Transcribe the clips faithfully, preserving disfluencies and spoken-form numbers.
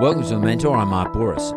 Welcome to The Mentor. I'm Mark Boris.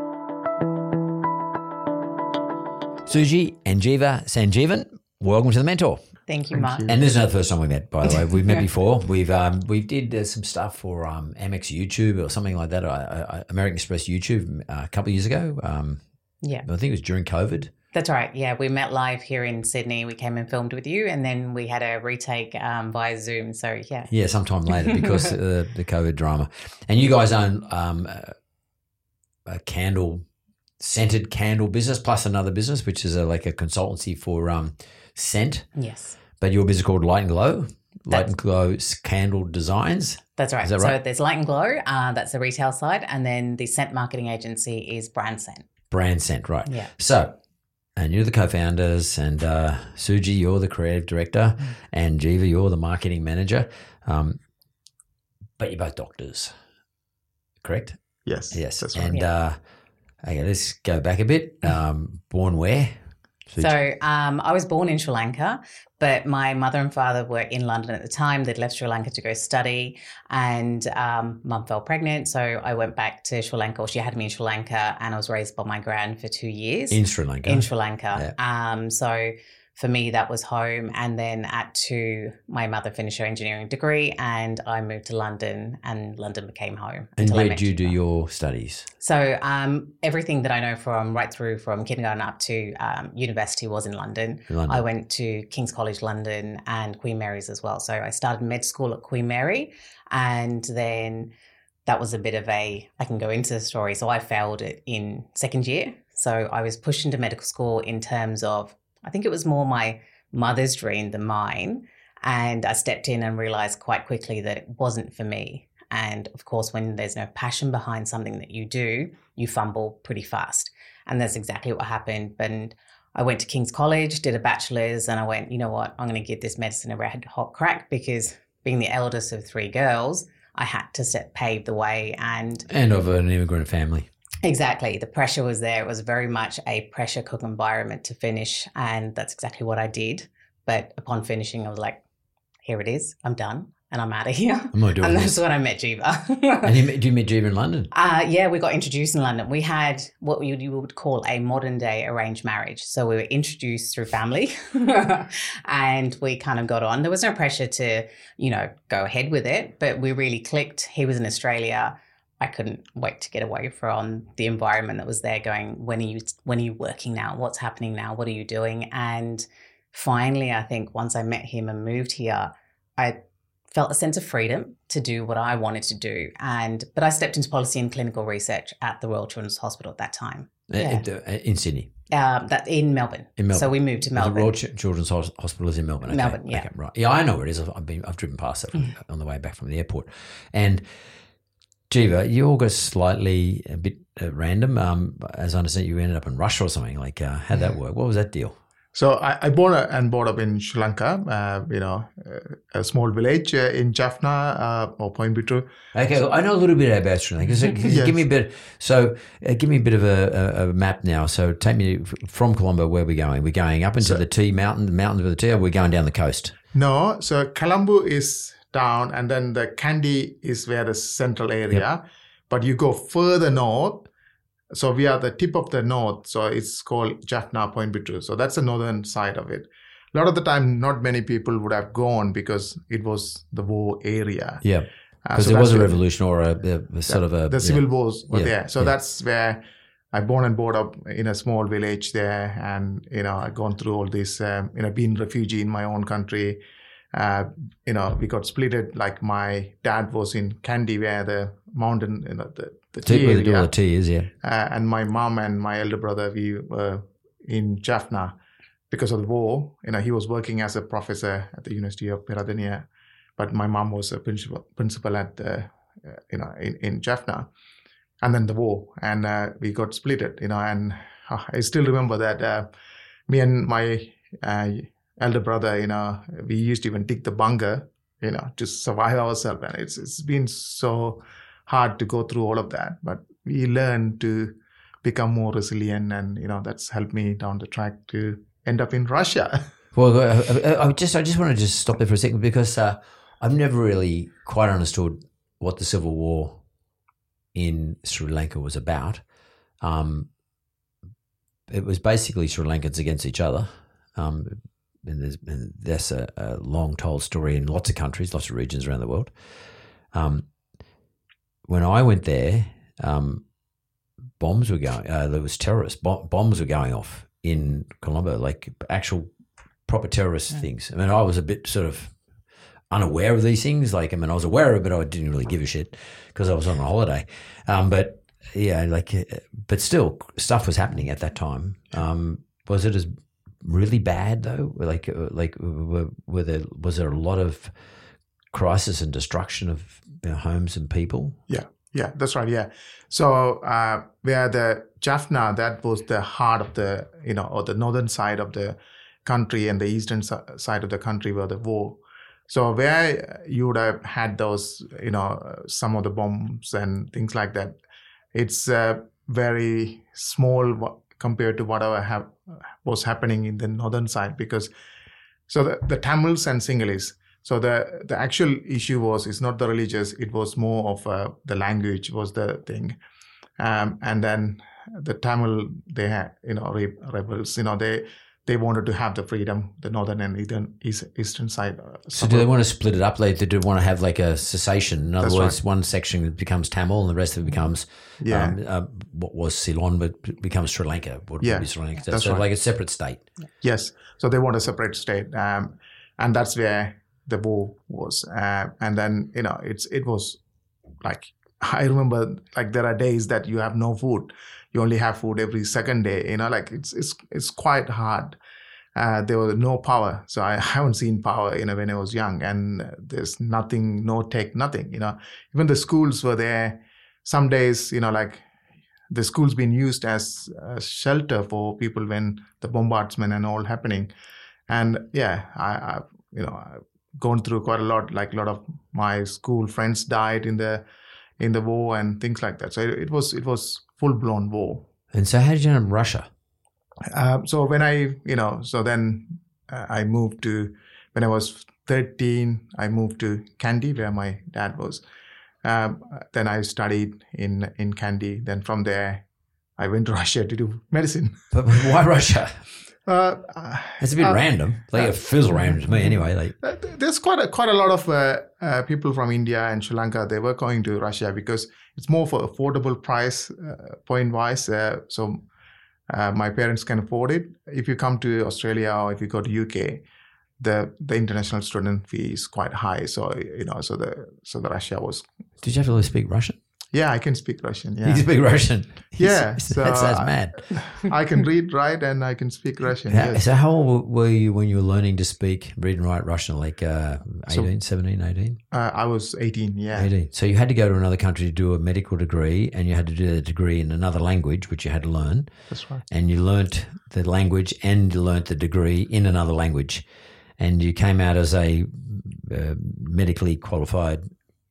Suji and Jiva Sanjeevan, welcome to The Mentor. Thank you, Thank Mark. you. And this is not the first time we met, by the way. We've met before. We've um, we did uh, some stuff for um, Amex YouTube or something like that, uh, uh, American Express YouTube uh, a couple of years ago. Um, Yeah, I think it was during COVID. that's right. Yeah, we met live here in Sydney. We came and filmed with you, and then we had a retake um, via Zoom. So, yeah. Yeah, sometime later because uh, the COVID drama. And you guys own um, a, a candle, scented candle business plus another business, which is a, like a consultancy for um, scent. Yes, But your business is called Light and Glow, Light That's- and Glow Candle Designs. that's right. Is that So right? there's Light and Glow. Uh, that's the retail side. And then the scent marketing agency is Brand Scent. Brand Scent, right. Yeah. So, and you're the co-founders, and uh, Suji, you're the creative director, Mm. and Jiva, you're the marketing manager. Um, but you're both doctors, correct? Yes. Yes. That's right. And Yeah. uh, okay, let's go back a bit. Um, born where? Suji? So um, I was born in Sri Lanka, but my mother and father were in London at the time. They'd left Sri Lanka to go study, and um, mum fell pregnant. So I went back to Sri Lanka. Or she had me in Sri Lanka, and I was raised by my gran for two years. in Sri Lanka. in Sri Lanka. Um, so for me, that was home. And then at two, my mother finished her engineering degree, and I moved to London, and London became home. and until I where met did you do Jiva. your studies? So um, everything that I know from right through from kindergarten up to um, university was in London. In London. I went to King's College London and Queen Mary's as well. So I started med school at Queen Mary, and then that was a bit of a, I can go into the story. So I failed it in second year. So I was pushed into medical school in terms of, I think it was more my mother's dream than mine. And I stepped in and realized quite quickly that it wasn't for me. And of course, when there's no passion behind something that you do, you fumble pretty fast. And that's exactly what happened. And I went to King's College, did a bachelor's, and I went, you know what, I'm going to give this medicine a red hot crack, because being the eldest of three girls, I had to set, pave the way. And And of an immigrant family. exactly, the pressure was there. It was very much a pressure cook environment to finish. And that's exactly what I did. But upon finishing, I was like, here it is. I'm done. And I'm out of here. I'm not doing And this. that's when I met Jiva. And you, met- did you meet Jiva in London? Uh, yeah, we got introduced in London. We had what you, you would call a modern day arranged marriage. So we were introduced through family and we kind of got on. There was no pressure to, you know, go ahead with it, but we really clicked. He was in Australia. I couldn't wait to get away from the environment that was there, going, when are you, when are you working now? What's happening now? What are you doing? And finally, I think once I met him and moved here, I felt a sense of freedom to do what I wanted to do. And but I stepped into policy and clinical research at the Royal Children's Hospital at that time. Uh, Yeah. uh, In Sydney. Um, that in Melbourne. In Melbourne. So we moved to The Melbourne. Royal Ch- Children's Hos- Hospital is in Melbourne. Okay. Melbourne, yeah. Okay, right. Yeah, I know where it is. I've I've been, I've driven past it Mm. on the way back from the airport. And Jiva, you all got slightly a bit uh, random. Um, as I understand, you ended up in Russia or something. Like, uh, how'd that work? What was that deal? So I, I born and brought up in Sri Lanka, uh, you know, uh, a small village uh, in Jaffna uh, or Point Bitru. Okay, I know a little bit about Sri Lanka. So, Yes. Give me a bit. So, uh, give me a bit of a, a, a map now. So, take me f- from Colombo. Where are we going? We're going up into So- the T mountain, the mountains of the T. Or we're going down the coast. No, so Colombo is down, and then the Kandy is where the central area. But you go further north. So we are the tip of the north. So it's called Jaffna Point Bitru. So that's the northern side of it. A lot of the time, not many people would have gone because it was the war area. Yeah, Uh, because so there was that's a where- revolution or a, a, a sort of a the yeah. civil wars were Yeah, there. So yeah. that's where I born and brought up in a small village there, and you know I gone through all this. Um, you know, being refugee in my own country. Uh, you know, we got splitted. Like my dad was in Kandy, where the mountain, you know, the the T, tea where the door area, of the T is, yeah. uh, and my mom and my elder brother, we were in Jaffna because of the war. You know, he was working as a professor at the University of Peradeniya, but my mom was a principal principal at the, uh, you know, in, in Jaffna. And then the war, and uh, we got splitted, you know, and uh, I still remember that uh, me and my uh, elder brother, you know, we used to even dig the bunker, you know, to survive ourselves. And it's it's been so hard to go through all of that, but we learned to become more resilient, and you know, that's helped me down the track to end up in Russia. Well, I, I, I just I just want to just stop there for a second because uh, I've never really quite understood what the Civil War in Sri Lanka was about. Um, it was basically Sri Lankans against each other. Um, and, there's, and that's a, a long told story in lots of countries, lots of regions around the world. Um, when I went there, um, bombs were going, uh, there was terrorists, Bom- bombs were going off in Colombo, like actual proper terrorist yeah. things. I mean, I was a bit sort of unaware of these things. Like, I mean, I was aware of it, but I didn't really give a shit because I was on a holiday. Um, but yeah, like, but still stuff was happening at that time. Um, was it as really bad though? Like, like were, were there, was there a lot of crisis and destruction of, you know, homes and people? Yeah. Yeah, that's right. Yeah. So uh, where the Jaffna, that was the heart of the, you know, or the northern side of the country, and the eastern side of the country were the war. So where you would have had those, you know, some of the bombs and things like that, it's uh, very small compared to whatever have, was happening in the northern side, because so the, the Tamils and Sinhalese. So the, the actual issue was, it's not the religious, it was more of uh, the language was the thing. Um, and then the Tamil, they had, you know, re- rebels, you know, they they wanted to have the freedom, the northern and eastern, east, eastern side. Uh, so do they want to split it up? They, they do want to have like a cessation. In other That's words, right. one section becomes Tamil and the rest of it becomes yeah. um, uh, what was Ceylon, but becomes Sri Lanka. What yeah, would be Sri Lanka. So, that's so right. like a separate state. Yes. So they want a separate state. Um, and that's where the war was. Uh, and then, you know, it's it was like, I remember like there are days that you have no food. You only have food every second day, you know, like it's it's it's quite hard. Uh, there was no power. So I haven't seen power, you know, when I was young, and there's nothing, no tech, nothing, you know. Even the schools were there. Some days, you know, like the school's been used as a shelter for people when the bombardment and all happening. And yeah, I, I you know, I've gone through quite a lot, like a lot of my school friends died in the in the war and things like that. So it, it was it was full-blown war. And so how did you end up in Russia? Uh, so when I, you know, so then uh, I moved to, when I was thirteen, I moved to Kandy, where my dad was. Um, then I studied in, in Kandy. Then from there, I went to Russia to do medicine. But why Russia? Uh, it's a bit uh, random. Like uh, it feels random to me anyway. Like uh, there's quite a, quite a lot of uh, uh, people from India and Sri Lanka. They were going to Russia because it's more for affordable price uh, point wise. Uh, so uh, my parents can afford it. If you come to Australia or if you go to U K, the the international student fee is quite high. So you know, so the so the Russia was. Did you have to speak Russian? Yeah, I can speak Russian. Yeah, you speak Russian. Yeah, so that's, that's I, mad. I can read, write, and I can speak Russian. How, yes. So how old were you when you were learning to speak, read and write Russian? Like uh, eighteen, so, seventeen, eighteen? Uh, I was eighteen, yeah. eighteen. So you had to go to another country to do a medical degree, and you had to do the degree in another language, which you had to learn. That's right. And you learnt the language and you learnt the degree in another language. And you came out as a uh, medically qualified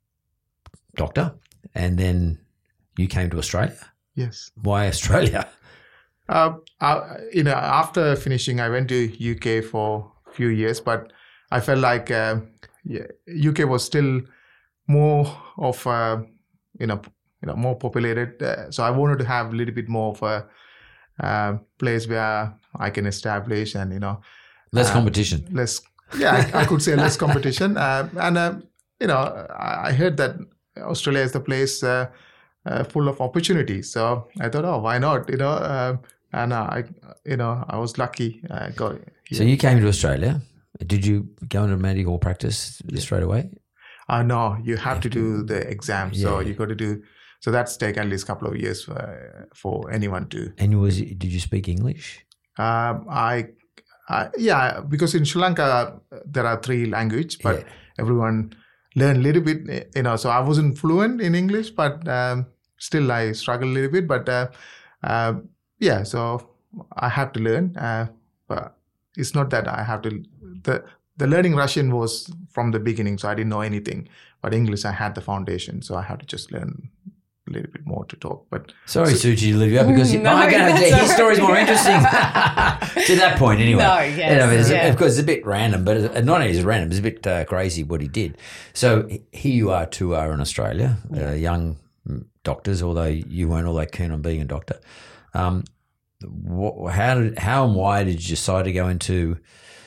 doctor, and then you came to Australia? Yes. Why Australia? Uh, I, you know, after finishing, I went to U K for a few years, but I felt like uh, yeah, U K was still more of a, you know, you know, more populated. Uh, so I wanted to have a little bit more of a uh, place where I can establish and, you know, less uh, competition. Less, yeah, I, I could say less competition. Uh, and uh, you know, I, I heard that Australia is the place. Uh, Uh, full of opportunities, so I thought, oh, why not? You know, uh, and uh, I, you know, I was lucky. I got here. So you came to Australia. Did you go into medical practice yeah. straight away? Uh, no, you have to do the exam. Yeah. So you got to do. So that's take at least a couple of years for, for anyone to. And was did you speak English? Um, I, I, yeah, because in Sri Lanka there are three languages, but yeah. everyone learn a little bit. You know, so I wasn't fluent in English, but. Um, Still, I struggle a little bit, but uh, uh, yeah, so I have to learn. Uh, but it's not that I have to. The the learning Russian was from the beginning, so I didn't know anything. But English, I had the foundation, so I had to just learn a little bit more to talk. But sorry, so, Suchi, to leave you out because no, no, gonna, his story's more interesting. To that point, anyway. No, yes, you know, it's, yeah. Of course, it's a bit random, but it's, not only is it random, it's a bit uh, crazy what he did. So here you are, two are in Australia, yeah. a young doctors, although you weren't all that keen on being a doctor. Um, what, how did, how and why did you decide to go into?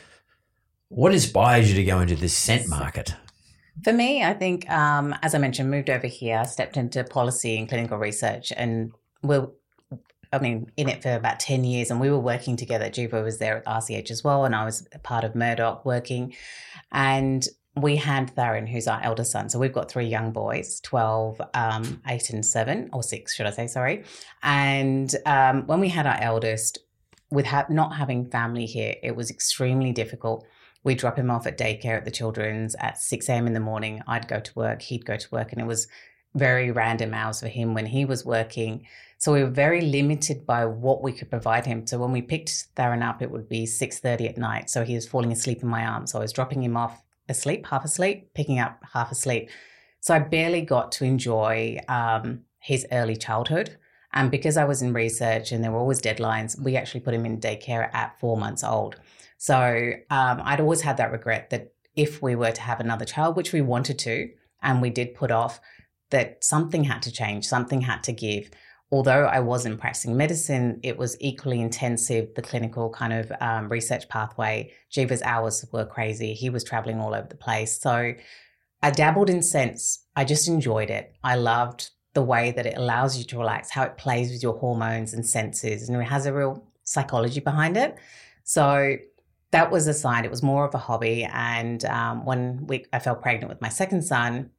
What inspired you to go into this scent market? For me, I think, um, as I mentioned, moved over here, stepped into policy and clinical research, and we're, I mean, in it for about ten years, and we were working together. Jiva was there at R C H as well, and I was a part of Murdoch working, and we had Tharan, who's our eldest son. So we've got three young boys, twelve, um, eight and seven, or six, should I say, sorry. And um, when we had our eldest, with ha- not having family here, it was extremely difficult. We'd drop him off at daycare at the children's at six a.m. in the morning. I'd go to work, he'd go to work, and it was very random hours for him when he was working. So we were very limited by what we could provide him. So when we picked Tharan up, it would be six thirty at night. So he was falling asleep in my arms. So I was dropping him off asleep, half asleep, picking up half asleep. So I barely got to enjoy um, his early childhood. And because I was in research and there were always deadlines, we actually put him in daycare at four months old. So um, I'd always had that regret that if we were to have another child, which we wanted to, and we did put off, that something had to change, something had to give. Although I wasn't practicing medicine, it was equally intensive, the clinical kind of um, research pathway. Jiva's hours were crazy. He was traveling all over the place. So I dabbled in scents. I just enjoyed it. I loved the way that it allows you to relax, how it plays with your hormones and senses, and it has a real psychology behind it. So that was a side. It was more of a hobby. And um, when we, I fell pregnant with my second son,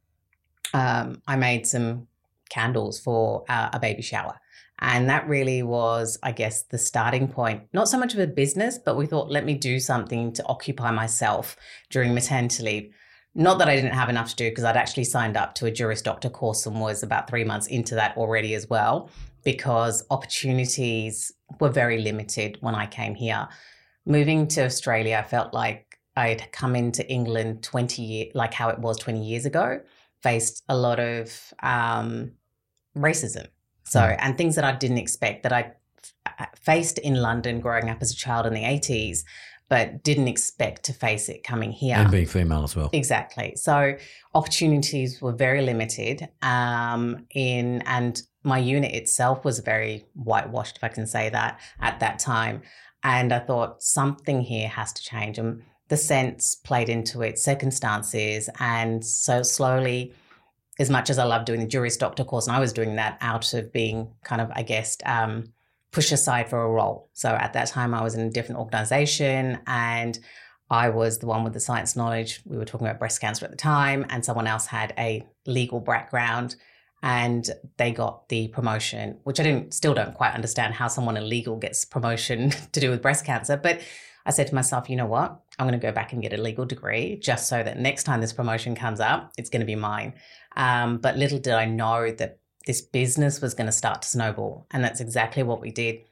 um, I made some candles for uh, a baby shower. And that really was, I guess, the starting point. Not so much of a business, but we thought, let me do something to occupy myself during maternity leave. Not that I didn't have enough to do, because I'd actually signed up to a Juris Doctor course and was about three months into that already as well, because opportunities were very limited when I came here. Moving to Australia, I felt like I'd come into England twenty years, like how it was twenty years ago, faced a lot of um, racism. So, mm. and things that I didn't expect that I faced in London growing up as a child in the eighties, but didn't expect to face it coming here. And being female as well. Exactly. So opportunities were very limited um, in, and my unit itself was very whitewashed, if I can say that, at that time. And I thought something here has to change. And the sense played into it, circumstances. And so slowly, as much as I love doing the Juris Doctor course, and I was doing that out of being kind of, I guess, um, pushed aside for a role. So at that time, I was in a different organisation and I was the one with the science knowledge. We were talking about breast cancer at the time, and someone else had a legal background. And they got the promotion, which I didn't, still don't quite understand how someone illegal gets promotion to do with breast cancer. But I said to myself, you know what? I'm going to go back and get a legal degree just so that next time this promotion comes up, it's going to be mine. Um, but little did I know that this business was going to start to snowball. And that's exactly what we did.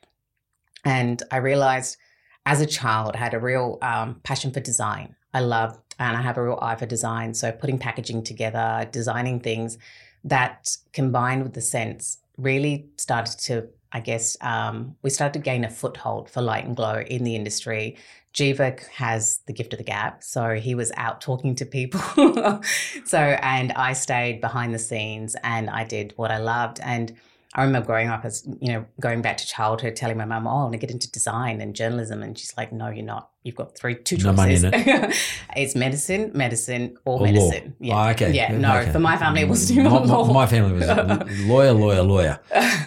And I realized as a child, I had a real um, passion for design. I loved, and I have a real eye for design. So putting packaging together, designing things, that combined with the scents really started to, I guess, um, we started to gain a foothold for Light and Glow in the industry. Jiva has the gift of the gab, so he was out talking to people. so, and I stayed behind the scenes and I did what I loved. And I remember growing up as, you know, going back to childhood, telling my mum, oh, I want to get into design and journalism. And she's like, no, you're not. You've got three, two choices. No money in it. It's medicine, medicine, or, or medicine. Law. Yeah. Oh, okay. Yeah, no, okay. for my family, it wasn't even my, law. My, my family was lawyer, lawyer, lawyer.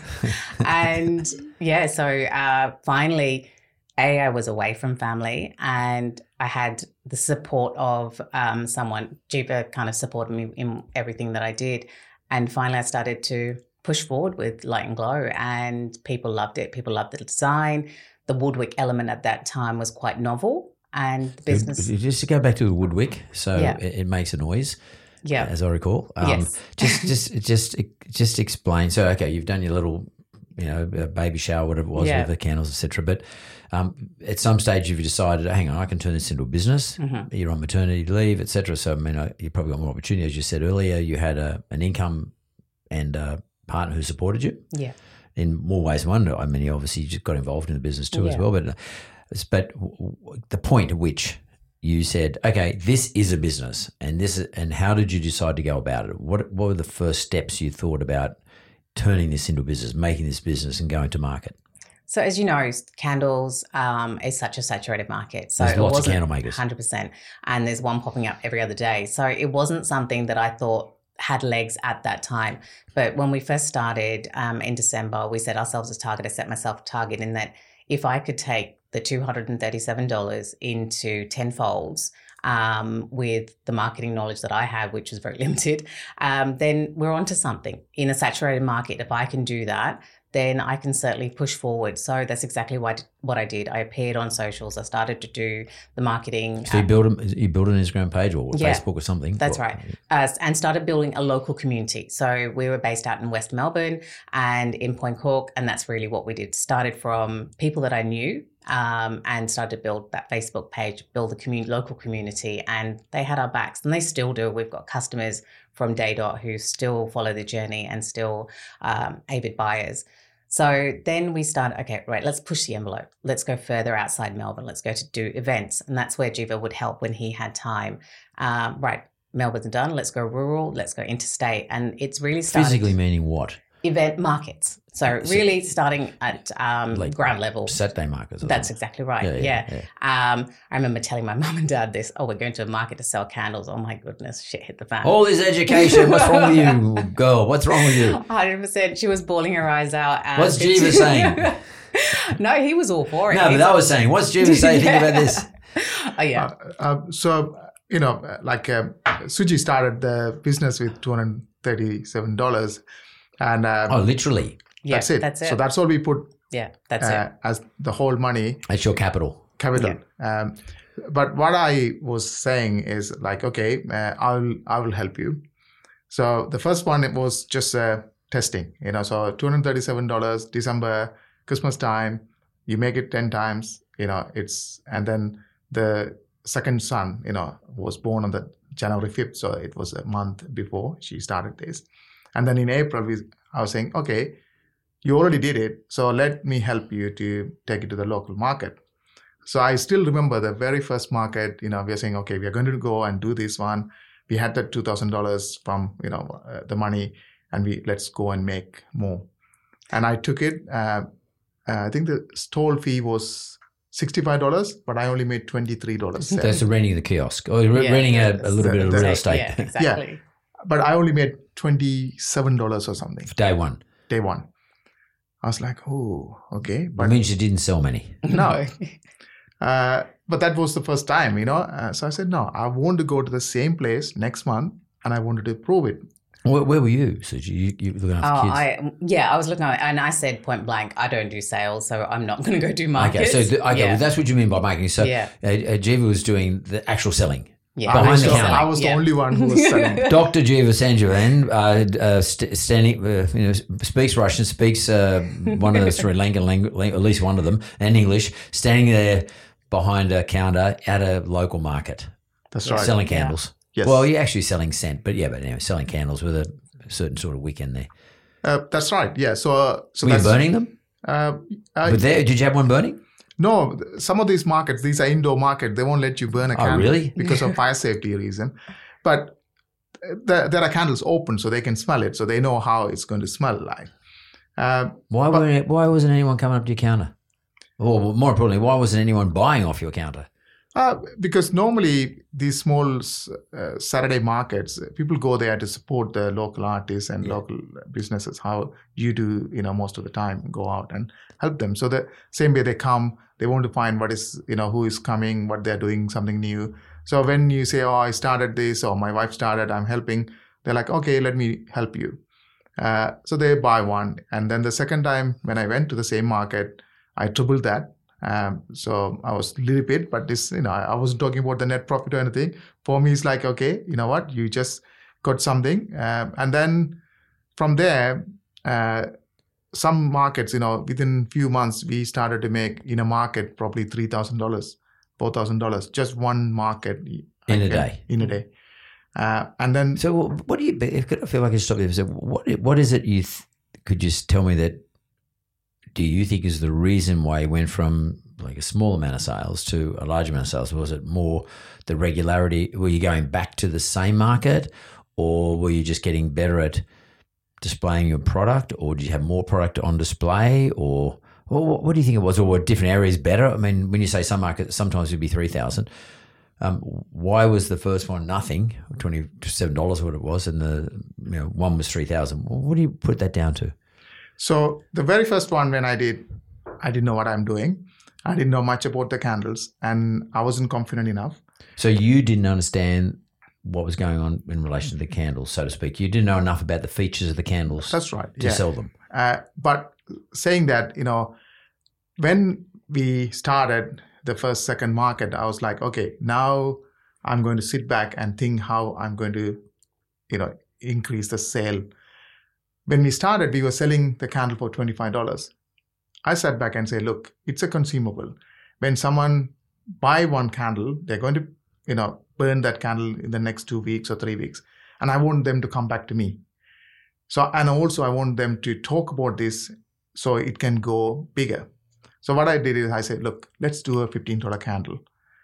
And yeah, so uh, finally, A, I was away from family and I had the support of um, someone. Jiva kind of supported me in everything that I did. And finally, I started to push forward with Light and Glow, and people loved it. People loved the design. The Woodwick element at that time was quite novel, and the business. Just to go back to the Woodwick, so yeah. it, it makes a noise. Yeah, as I recall. Um, yes. just, just, just, just explain. So, okay, you've done your little, you know, baby shower, whatever it was, yeah. with the candles, et cetera. But um, at some stage, you've decided, hang on, I can turn this into a business. Mm-hmm. You're on maternity leave, et cetera. So, I mean, I, you probably got more opportunity, as you said earlier. You had a, an income and a partner who supported you. Yeah. In more ways than one. I mean, you obviously just got involved in the business too, yeah. as well. But, but the point at which you said, okay, this is a business, and this is, and how did you decide to go about it? What what were the first steps you thought about turning this into a business, making this business, and going to market? So as you know, candles um, is such a saturated market. So There's it lots of wasn't candle makers. one hundred percent. And there's one popping up every other day. So it wasn't something that I thought had legs at that time. But when we first started um, in December, we set ourselves a target. I set myself a target in that if I could take the two hundred thirty-seven dollars into ten folds um, with the marketing knowledge that I have, which was very limited, um, then we're onto something. In a saturated market, if I can do that, then I can certainly push forward. So that's exactly what what I did. I appeared on socials. I started to do the marketing. So you built a, you built an Instagram page or Yeah, Facebook or something? That's Or- right. Uh, and started building a local community. So we were based out in West Melbourne and in Point Cork, and that's really what we did. Started from people that I knew um, and started to build that Facebook page, build the community, local community, and they had our backs, and they still do. We've got customers from day dot who still follow the journey and still um, avid buyers. So then we started, okay, right, let's push the envelope. Let's go further outside Melbourne. Let's go to do events. And that's where Jiva would help when he had time. Um, right, Melbourne's done. Let's go rural. Let's go interstate. And it's really started. Physically meaning what? Event markets. So really starting at um, Like ground level. Saturday markets. or That's something. exactly right. Yeah, Yeah. yeah, Um, I remember telling my mum and dad this, oh, we're going to a market to sell candles. Oh my goodness, shit hit the fan. All this education. What's wrong with you, girl? What's wrong with you? one hundred percent. She was bawling her eyes out. And What's it's- Jiva saying? No, he was all for it. No, He's but I was saying, what's Jiva saying? Think about this. Oh, yeah. Uh, uh, so, you know, like uh, Suji started the business with two hundred thirty-seven dollars. And uh, Oh, literally. Yeah, that's it. That's it. So that's all we put yeah, that's uh, it. as the whole money That's your capital. capital. Um, but what I was saying is like, okay, uh, I'll I will help you. So the first one, it was just uh, testing. You know, so two hundred thirty-seven dollars, December, Christmas time. You make it ten times. You know, it's and then the second son, you know, was born on the January fifth, so it was a month before she started this. And then in April, we, I was saying, okay, you already did it, so let me help you to take it to the local market. So I still remember the very first market, you know, we are saying, okay, we are going to go and do this one. We had that two thousand dollars from, you know, uh, the money, and we let's go and make more. And I took it. Uh, uh, I think the stall fee was sixty-five dollars, but I only made twenty-three dollars. That's renting the kiosk or re- Yeah, renting a, yeah, a little the- bit of the- real estate. Yeah, exactly. But I only made twenty-seven dollars or something, Day one. day one. I was like, oh, okay. That But means you didn't sell many. no. Uh, but that was the first time, you know. Uh, so I said, no, I want to go to the same place next month, and I wanted to prove it. Where, where were you, Suji? You, you looking after Oh, kids? I yeah, I was looking at it and I said point blank, I don't do sales, so I'm not going to go do markets. Okay, so th- okay, yeah. well, that's what you mean by marketing. So Yeah. uh, uh, Jiva was doing the actual selling. yeah. behind I was, the the, counter. I was the Yeah. only one who was selling. Doctor Jiva Sanjeevan, uh, uh, st- standing, uh, you know, speaks Russian, speaks uh, one of the Sri Lankan language, at least one of them, and English, standing there behind a counter at a local market, That's right. selling Yeah. candles. Yes. Well, you're actually selling scent, but yeah, but anyway, selling candles with a certain sort of wick in there. Uh, that's right. Yeah. So, uh, so Were you that's, burning them? Uh, uh, But there, did you have one burning? no, some of these markets, these are indoor markets. They won't let you burn a Oh, candle really? because of fire safety reason. But there, there are candles open so they can smell it, so they know how it's going to smell like. Uh, Why But- weren't, why wasn't anyone coming up to your counter? Or more importantly, why wasn't anyone buying off your counter? Uh, because normally these small uh, Saturday markets, people go there to support the local artists and Yeah. local businesses. How you do, you know, most of the time, go out and help them. So the same way they come, they want to find what is, you know, who is coming, what they're doing, something new. So when you say, "Oh, I started this," or "My wife started," I'm helping. They're like, "Okay, let me help you." Uh, so they buy one, and then the second time when I went to the same market, I tripled that. Um, so I was a little bit, but this, you know, I wasn't talking about the net profit or anything. For me, it's like, okay, you know what, you just got something. Um, and then from there, uh, some markets, you know, within few months, we started to make in a market probably three thousand dollars, four thousand dollars, just one market. In a Okay, day. In a day. Uh, and then, So what do you, I feel like I should stop you. So what, what is it you th- could just tell me that, do you think is the reason why you went from like a small amount of sales to a large amount of sales? Was it more the regularity? Were you going back to the same market, or were you just getting better at displaying your product, or did you have more product on display, or well, what do you think it was? Or were different areas better? I mean, when you say some markets, sometimes it'd be three thousand. Um, why was the first one nothing, twenty-seven dollars what it was, and the you know one was three thousand? Well, what do you put that down to? So the very first one when I did, I didn't know what I'm doing. I didn't know much about the candles, and I wasn't confident enough. So you didn't understand what was going on in relation to the candles, so to speak. You didn't know enough about the features of the candles. That's right. To yeah. sell them. Uh, but saying that, you know, when we started the first, second market, I was like, okay, now I'm going to sit back and think how I'm going to, you know, increase the sale. When we started, we were selling the candle for twenty-five dollars. I sat back and say, look, it's a consumable. When someone buy one candle, they're going to, you know, burn that candle in the next two weeks or three weeks. And I want them to come back to me. So, and also I want them to talk about this so it can go bigger. So what I did is I said, look, let's do a fifteen dollars candle.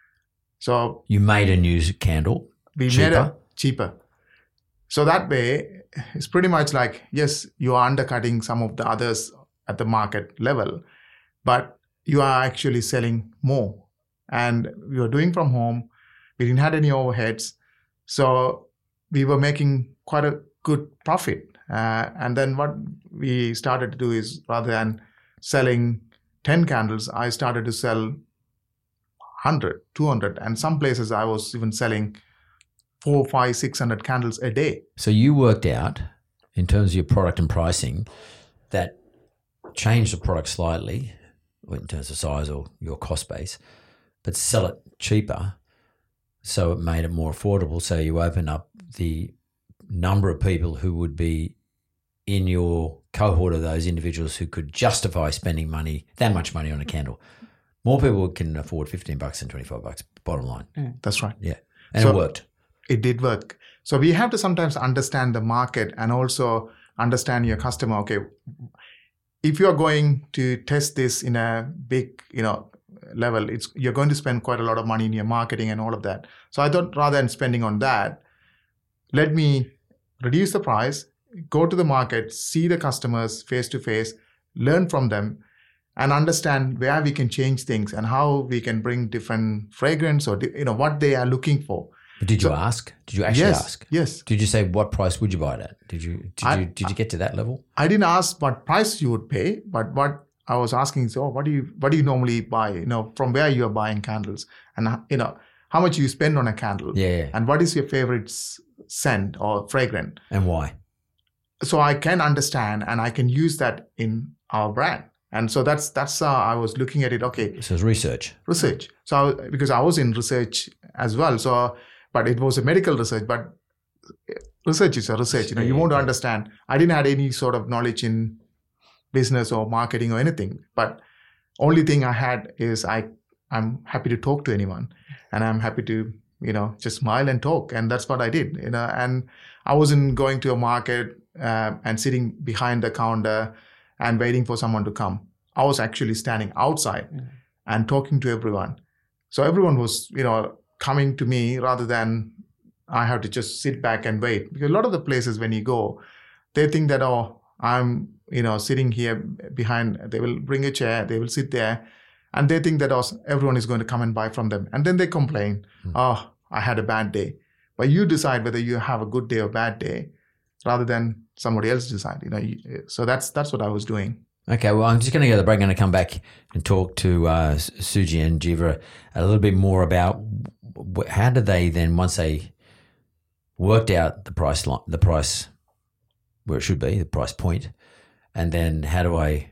So you made a new candle we cheaper? made it cheaper. So that way, it's pretty much like, yes, you are undercutting some of the others at the market level, but you are actually selling more. And we were doing from home. We didn't have any overheads. So we were making quite a good profit. Uh, and then what we started to do is rather than selling ten candles, I started to sell one hundred, two hundred. And some places I was even selling four, five, six hundred candles a day. So you worked out, in terms of your product and pricing, that change the product slightly in terms of size or your cost base, but sell it cheaper, so it made it more affordable. So you open up the number of people who would be in your cohort of those individuals who could justify spending money, that much money on a candle. More people can afford fifteen bucks than twenty-five bucks, bottom line. Mm. That's right. Yeah. And so it worked. It did work. So we have to sometimes understand the market and also understand your customer. Okay, if you're going to test this in a big, you know, level, it's you're going to spend quite a lot of money in your marketing and all of that. So I thought rather than spending on that, let me reduce the price, go to the market, see the customers face to face, learn from them, and understand where we can change things and how we can bring different fragrance or, you know, what they are looking for. But did you so, ask? Did you actually yes, ask? Yes. Did you say what price would you buy it at? Did you did I, you did you get to that level? I didn't ask what price you would pay, but what I was asking is, oh, what do you what do you normally buy? You know, from where you are buying candles, and you know how much you spend on a candle. Yeah. And what is your favorite scent or fragrance? And why? So I can understand, and I can use that in our brand. And so that's that's how I was looking at it. Okay. So it's research. Research. So I, because I was in research as well. So. But it was a medical research, but research is a research. You know, you want to understand. I didn't have any sort of knowledge in business or marketing or anything. But only thing I had is I, I'm happy to talk to anyone, and I'm happy to, you know, just smile and talk. And that's what I did. You know, and I wasn't going to a market uh, and sitting behind the counter and waiting for someone to come. I was actually standing outside mm. and talking to everyone. So everyone was, you know, coming to me rather than I have to just sit back and wait. Because a lot of the places when you go, they think that, oh, I'm, you know, sitting here behind, they will bring a chair, they will sit there, and they think that oh, everyone is going to come and buy from them. And then they complain, mm. oh, I had a bad day. But you decide whether you have a good day or bad day rather than somebody else decide. You know, so that's that's what I was doing. Okay, well, I'm just going to go to the break. I'm going to come back and talk to uh, Suji and Jiva a little bit more about how did they then, once they worked out the price, the price where it should be, the price point, and then how do I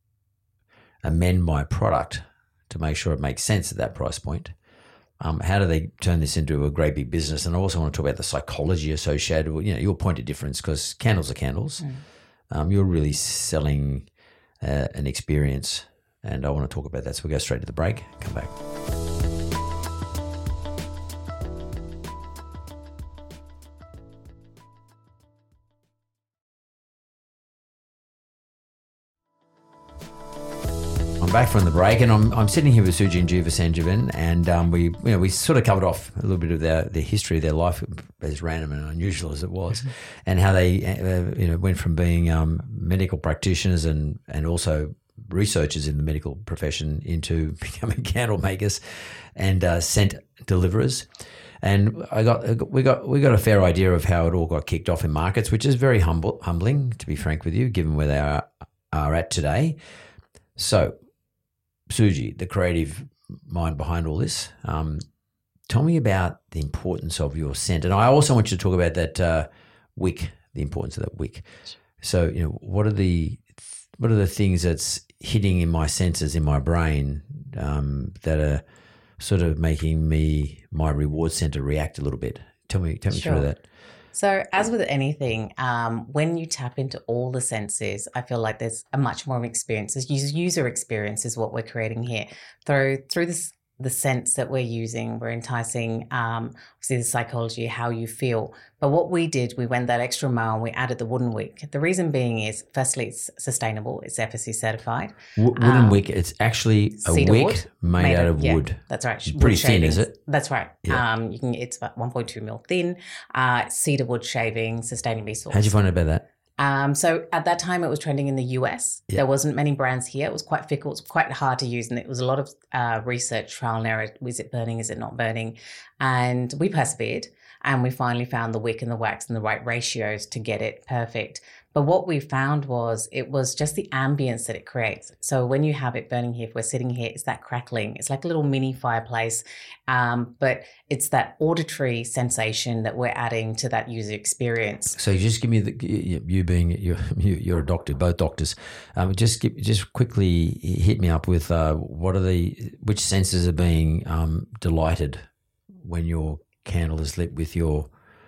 amend my product to make sure it makes sense at that price point? Um, how do they turn this into a great big business? And I also want to talk about the psychology associated with, you know, your point of difference, because candles are candles. Mm. Um, you're really selling uh, an experience, and I want to talk about that. So we'll go straight to the break, come back. I'm we're back from the break, and I'm I'm sitting here with Suji and Jiva Sanjeevan, and um, we you know we sort of covered off a little bit of their the history of their life, as random and unusual as it was, and how they uh, you know went from being um, medical practitioners and and also researchers in the medical profession into becoming candle makers and uh, scent deliverers. And I got we got we got a fair idea of how it all got kicked off in markets, which is very humble, humbling, to be frank with you, given where they are, are at today. So, Suji, the creative mind behind all this, um, tell me about the importance of your scent. And I also want you to talk about that uh, wick, the importance of that wick. So, you know, what are the what are the things that's hitting in my senses in my brain um, that are sort of making me, my reward center, react a little bit? Tell me, tell me Sure. through that. So as with anything, um, when you tap into all the senses, I feel like there's a much more experience. This user user experience is what we're creating here. Through through this the scents that we're using, we're enticing um, obviously the psychology, how you feel. But what we did, we went that extra mile and we added the wooden wick. The reason being is, firstly, it's sustainable. It's F S C certified. W- wooden Um, wick. It's actually a cedar wick wood made, made out of- of yeah, wood. That's right. Pretty Wood thin, is shavings. it? That's right. Yeah. Um, you can. It's about one point two mil thin. Uh, cedar wood shaving, sustainably sourced. How'd you find out about that? Um, so at that time, it was trending in the U S. Yeah. There wasn't many brands here. It was quite fickle. It was quite hard to use, and it was a lot of uh, research, trial and error. Is it burning? Is it not burning? And we persevered, and we finally found the wick and the wax and the right ratios to get it perfect. But what we found was it was just the ambience that it creates. So when you have it burning here, if we're sitting here, it's that crackling. It's like a little mini fireplace, um, but it's that auditory sensation that we're adding to that user experience. So you just give me the you you being you're, you- you're a doctor, both doctors. Um, just give, just quickly hit me up with uh, what are the which senses are being um, delighted when your candle is lit with your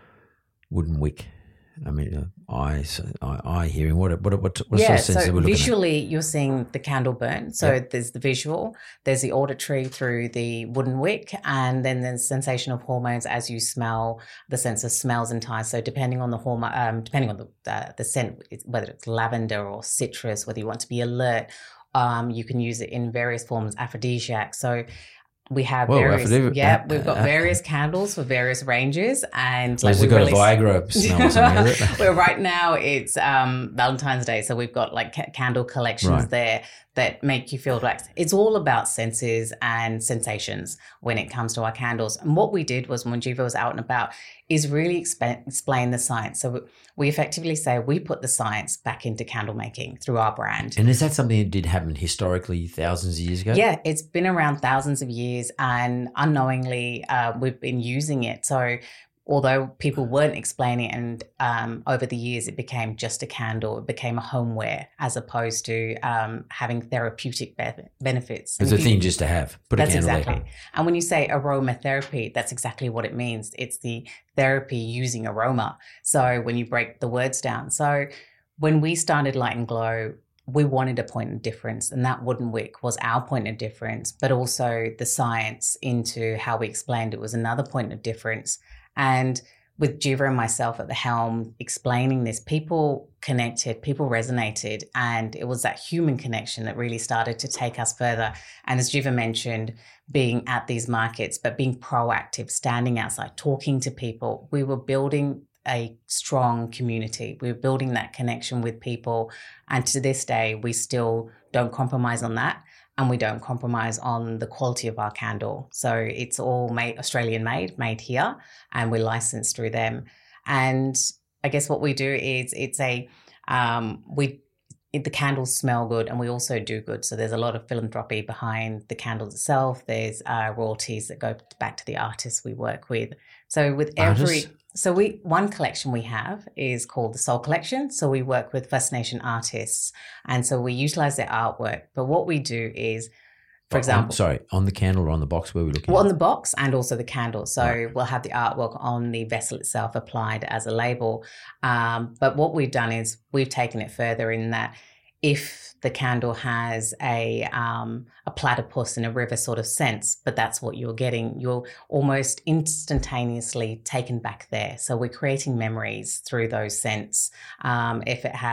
wooden wick. I mean, uh, eyes, eye, eye, hearing. What what what what yeah, sort of senses so are we looking at? visually you're seeing the candle burn. So Yep. there's the visual, there's the auditory through the wooden wick, and then there's sensation of hormones as you smell, the sense of smells and ties. So depending on the hormone, um, depending on the uh, the scent, it's- whether it's lavender or citrus, whether you want to be alert, um, you can use it in various forms, aphrodisiac. So we have Whoa, various, aphrodisi- yeah, uh, we've got uh, various candles for various ranges, and So has we it got release- a Viagra smell or something? Is it? well, right now it's um, Valentine's Day, so we've got like ca- candle collections Right. there that make you feel relaxed. It's all about senses and sensations when it comes to our candles. And what we did was when Jiva was out and about is really expa- explain the science. So we effectively say we put the science back into candle making through our brand. And is that something that did happen historically thousands of years ago? Yeah, it's been around thousands of years, and unknowingly uh, we've been using it. So although people weren't explaining it, and um, over the years it became just a candle, it became a homeware as opposed to um, having therapeutic be- benefits. It's And a if you- thing just to have. Put That's a candle exactly. there. And when you say aromatherapy, that's exactly what it means. It's the therapy using aroma. So when you break the words down. So when we started Light and Glow, we wanted a point of difference, and that wooden wick was our point of difference, but also the science into how we explained it was another point of difference. And with Jiva and myself at the helm explaining this, people connected, people resonated, and it was that human connection that really started to take us further. And as Jiva mentioned, being at these markets, but being proactive, standing outside, talking to people, we were building a strong community. We were building that connection with people. And to this day, we still don't compromise on that. And we don't compromise on the quality of our candle. So it's all made Australian made, made here, and we're licensed through them. And I guess what we do is it's a, um, we, it, the candles smell good and we also do good. So there's a lot of philanthropy behind the candles itself. There's uh, royalties that go back to the artists we work with. So with every... Artists? So we one collection we have is called the Soul Collection. So we work with First Nation artists, and so we utilize their artwork. But what we do is, for On- example, sorry, on the candle or on the box where we're looking well, at? on the box and also the candle. So Right. we'll have the artwork on the vessel itself applied as a label. Um, but what we've done is we've taken it further in that if the candle has a um, a platypus in a river sort of sense, but that's what you're getting. You're almost instantaneously taken back there. So we're creating memories through those scents. Um, if it has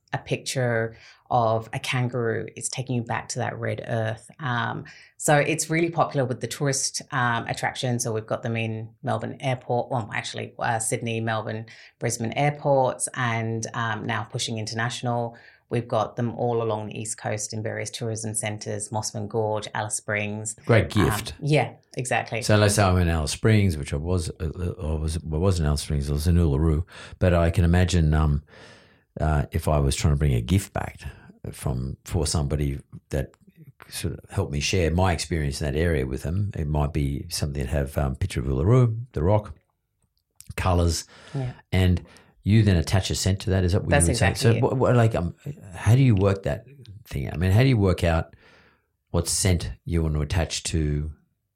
a picture of a kangaroo, it's taking you back to that red earth. Um, so it's really popular with the tourist um, attractions. So we've got them in Melbourne Airport, well, actually uh, Sydney, Melbourne, Brisbane airports, and um, now pushing international. We've got them all along the East Coast in various tourism centres, Mossman Gorge, Alice Springs. Great gift. Um, yeah, exactly. So let's say I'm in Alice Springs, which I was, uh, I was, well, I was in Alice Springs, I was in Uluru, but I can imagine um, uh, if I was trying to bring a gift back from for somebody that sort of helped me share my experience in that area with them, it might be something that have um, picture of Uluru, the rock, colours, yeah. and you then attach a scent to that. Is that what That's you would exactly say? So, it. what, what, like, um, how do you work that thing out? I mean, how do you work out what scent you want to attach to?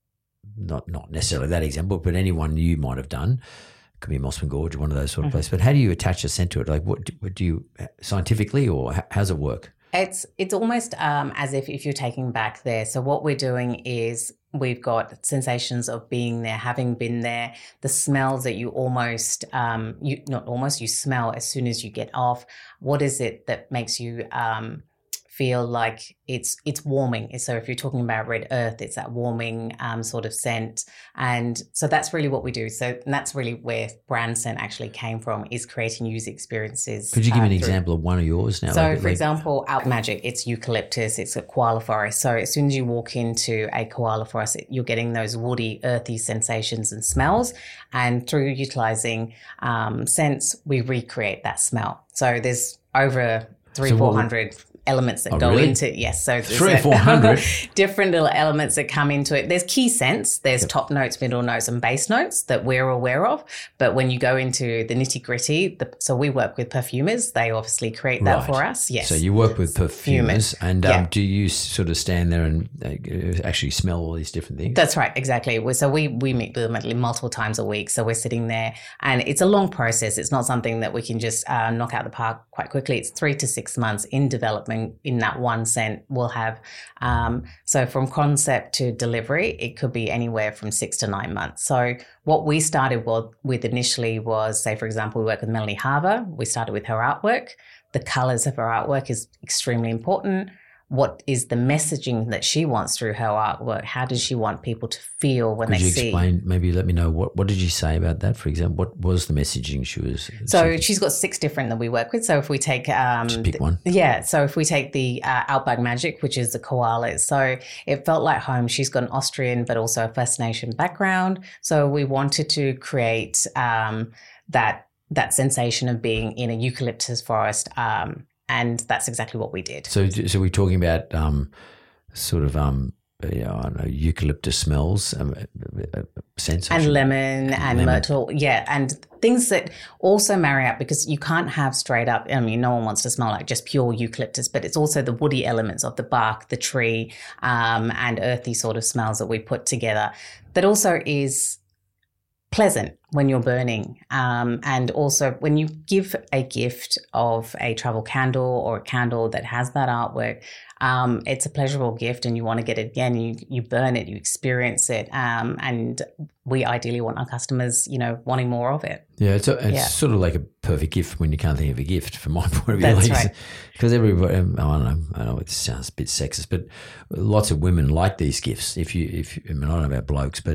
Not not necessarily that example, but anyone you might have done. It could be Mossman Gorge or one of those sort of Mm-hmm. places. But how do you attach a scent to it? Like, what do, what do you scientifically, or how, how does it work? It's it's almost um, as if, if you're taking back there. So what we're doing is we've got sensations of being there, having been there, the smells that you almost, um, you not almost, you smell as soon as you get off. What is it that makes you um, feel like it's it's warming? So if you're talking about red earth, it's that warming um, sort of scent. And so that's really what we do. So and that's really where brand scent actually came from, is creating user experiences. Could you give me uh, an through- example of one of yours now? So, Like- for like- example, Out Magic, it's eucalyptus, it's a koala forest. So, as soon as you walk into a koala forest, you're getting those woody, earthy sensations and smells. And through utilizing um, scents, we recreate that smell. So, there's over three, So what four would- hundred elements that Oh, go really? into yes. So there's Three or a- four hundred? different little elements that come into it. There's key scents. There's top notes, middle notes, and base notes that we're aware of. But when you go into the nitty gritty, the, so we work with perfumers. They obviously create that Right. for us. Yes. So you work with perfumers, and um, Yeah. do you sort of stand there and uh, actually smell all these different things? That's right, exactly. We- So we we meet with them multiple times a week. So we're sitting there, and it's a long process. It's not something that we can just uh, knock out the park quite quickly. It's three to six months in development in that one scent. We'll have um, so from concept to delivery, it could be anywhere from six to nine months. So what we started with initially was, say, for example, we work with Melanie Harbour. We started with her artwork. The colours of her artwork is extremely important. What is the messaging that she wants through her artwork? How does she want people to feel when Could they you see? explain, maybe let me know, what, what did you say about that, for example? What was the messaging she was? So she, she's got six different that we work with. So if we take, um, just pick th- one. yeah. So if we take the uh, Outback Magic, which is the koalas, so it felt like home. She's got an Austrian, but also a First Nation background. So we wanted to create um, that that sensation of being in a eucalyptus forest. Um, And that's exactly what we did. So, so we're talking about um, sort of, um, you know, I don't know, eucalyptus smells, um, uh, scents. I And should- lemon and lemon. myrtle, yeah, and things that also marry up, because you can't have straight up, I mean, no one wants to smell like just pure eucalyptus, but it's also the woody elements of the bark, the tree, um, and earthy sort of smells that we put together. That also is pleasant when you're burning. Um, and also when you give a gift of a travel candle or a candle that has that artwork, um, it's a pleasurable gift and you want to get it again. You, you burn it, you experience it. Um, and we ideally want our customers, you know, wanting more of it. Yeah, it's, a, it's Yeah. sort of like a perfect gift when you can't think of a gift, from my point of view. That's Like, right. Because everybody, I don't know, I know it sounds a bit sexist, but lots of women like these gifts. If you, if I mean, I don't know about blokes, but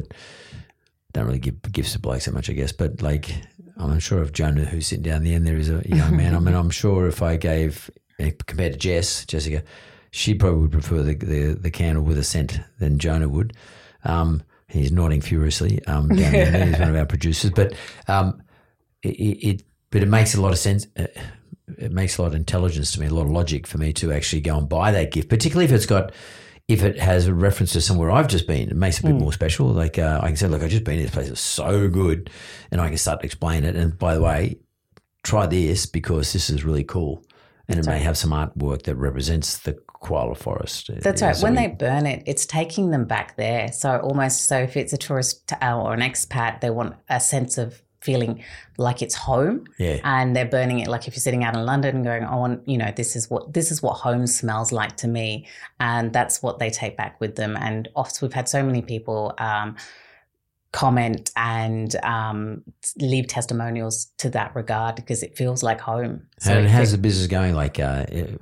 don't really give gifts to blokes that much, I guess. But like, I'm sure if Jonah, who's sitting down the end there, is a young man. I mean, I'm sure if I gave, compared to Jess, Jessica, she probably would prefer the, the the candle with a scent than Jonah would. Um, he's nodding furiously um, down there. He's one of our producers, but um, it, it but it makes a lot of sense. Uh, it makes a lot of intelligence to me, a lot of logic for me to actually go and buy that gift, particularly if it's got. If it has a reference to somewhere I've just been, it makes it a bit Mm. more special. Like uh, I can say, look, I've just been to this place. It's so good. And I can start to explain it. And by the way, try this because this is really cool. And That's it may right. have some artwork that represents the koala forest. That's Yeah, right. so When we- they burn it, it's taking them back there. So almost, so if it's a tourist uh, or an expat, they want a sense of feeling like it's home. Yeah. And they're burning it. Like if you're sitting out in London and going, I want, you know, this is what this is what home smells like to me, and that's what they take back with them. And often we've had so many people um, comment and um, leave testimonials to that regard because it feels like home. So and it- how's the business going? Like uh,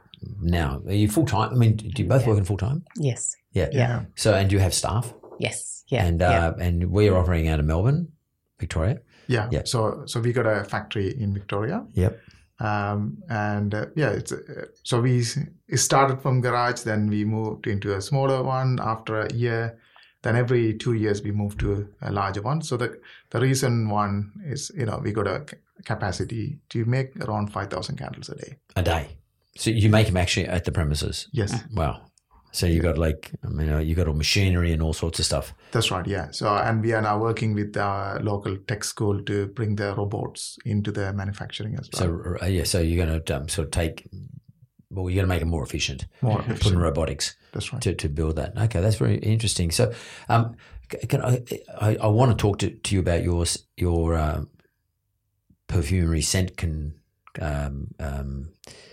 now, are you full time? I mean, do you both Yeah. work in full time? Yes. Yeah. Yeah. So, and do you have staff? Yes. Yeah. And yeah. uh, and we're operating out of Melbourne, Victoria. Yeah. Yeah. So so we got a factory in Victoria. Yep. Um, and uh, yeah, it's uh, so we s- it started from garage, then we moved into a smaller one after a year. Then every two years we moved to a larger one. So the the reason one is, you know, we got a c- capacity to make around five thousand candles a day. A day. So you make them actually at the premises. Yes, Wow. So you got like, I mean, uh, you got all machinery and all sorts of stuff. that's right. Yeah. So and we are now working with our local tech school to bring the robots into the manufacturing as well. So uh, yeah, so you're going to um, sort of take, well, you're going to make it more efficient. More Put in efficient. robotics That's right. to, to build that. Okay, that's very interesting. So, um, c- can I, I, I want to talk to, to you about your s- your um, perfumery scent con, um, um,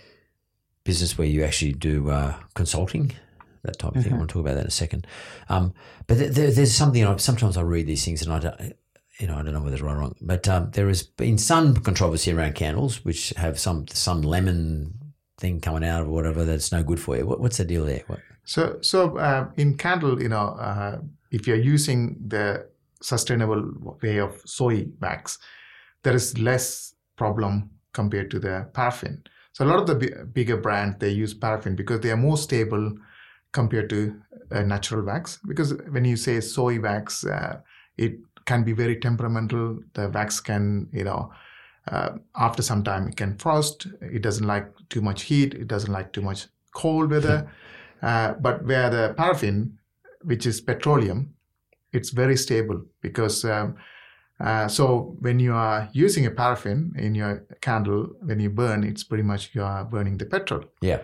business where you actually do uh, consulting, that type of thing. I want to talk about that in a second. Um, but th- there, there's something. You know, sometimes I read these things and I don't. You know, I don't know whether it's right or wrong, but um, there has been some controversy around candles, which have some some lemon thing coming out or whatever that's no good for you. What, what's the deal there? What? So, so uh, in candle, you know, uh, if you're using the sustainable way of soy wax, there is less problem compared to the paraffin. So a lot of the b- bigger brands, they use paraffin because they are more stable compared to uh, natural wax. Because when you say soy wax, uh, it can be very temperamental. The wax can, you know, uh, after some time it can frost. It doesn't like too much heat. It doesn't like too much cold weather. Uh, but where the paraffin, which is petroleum, it's very stable because um, uh, so when you are using a paraffin in your candle, when you burn, it's pretty much you are burning the petrol. Yeah.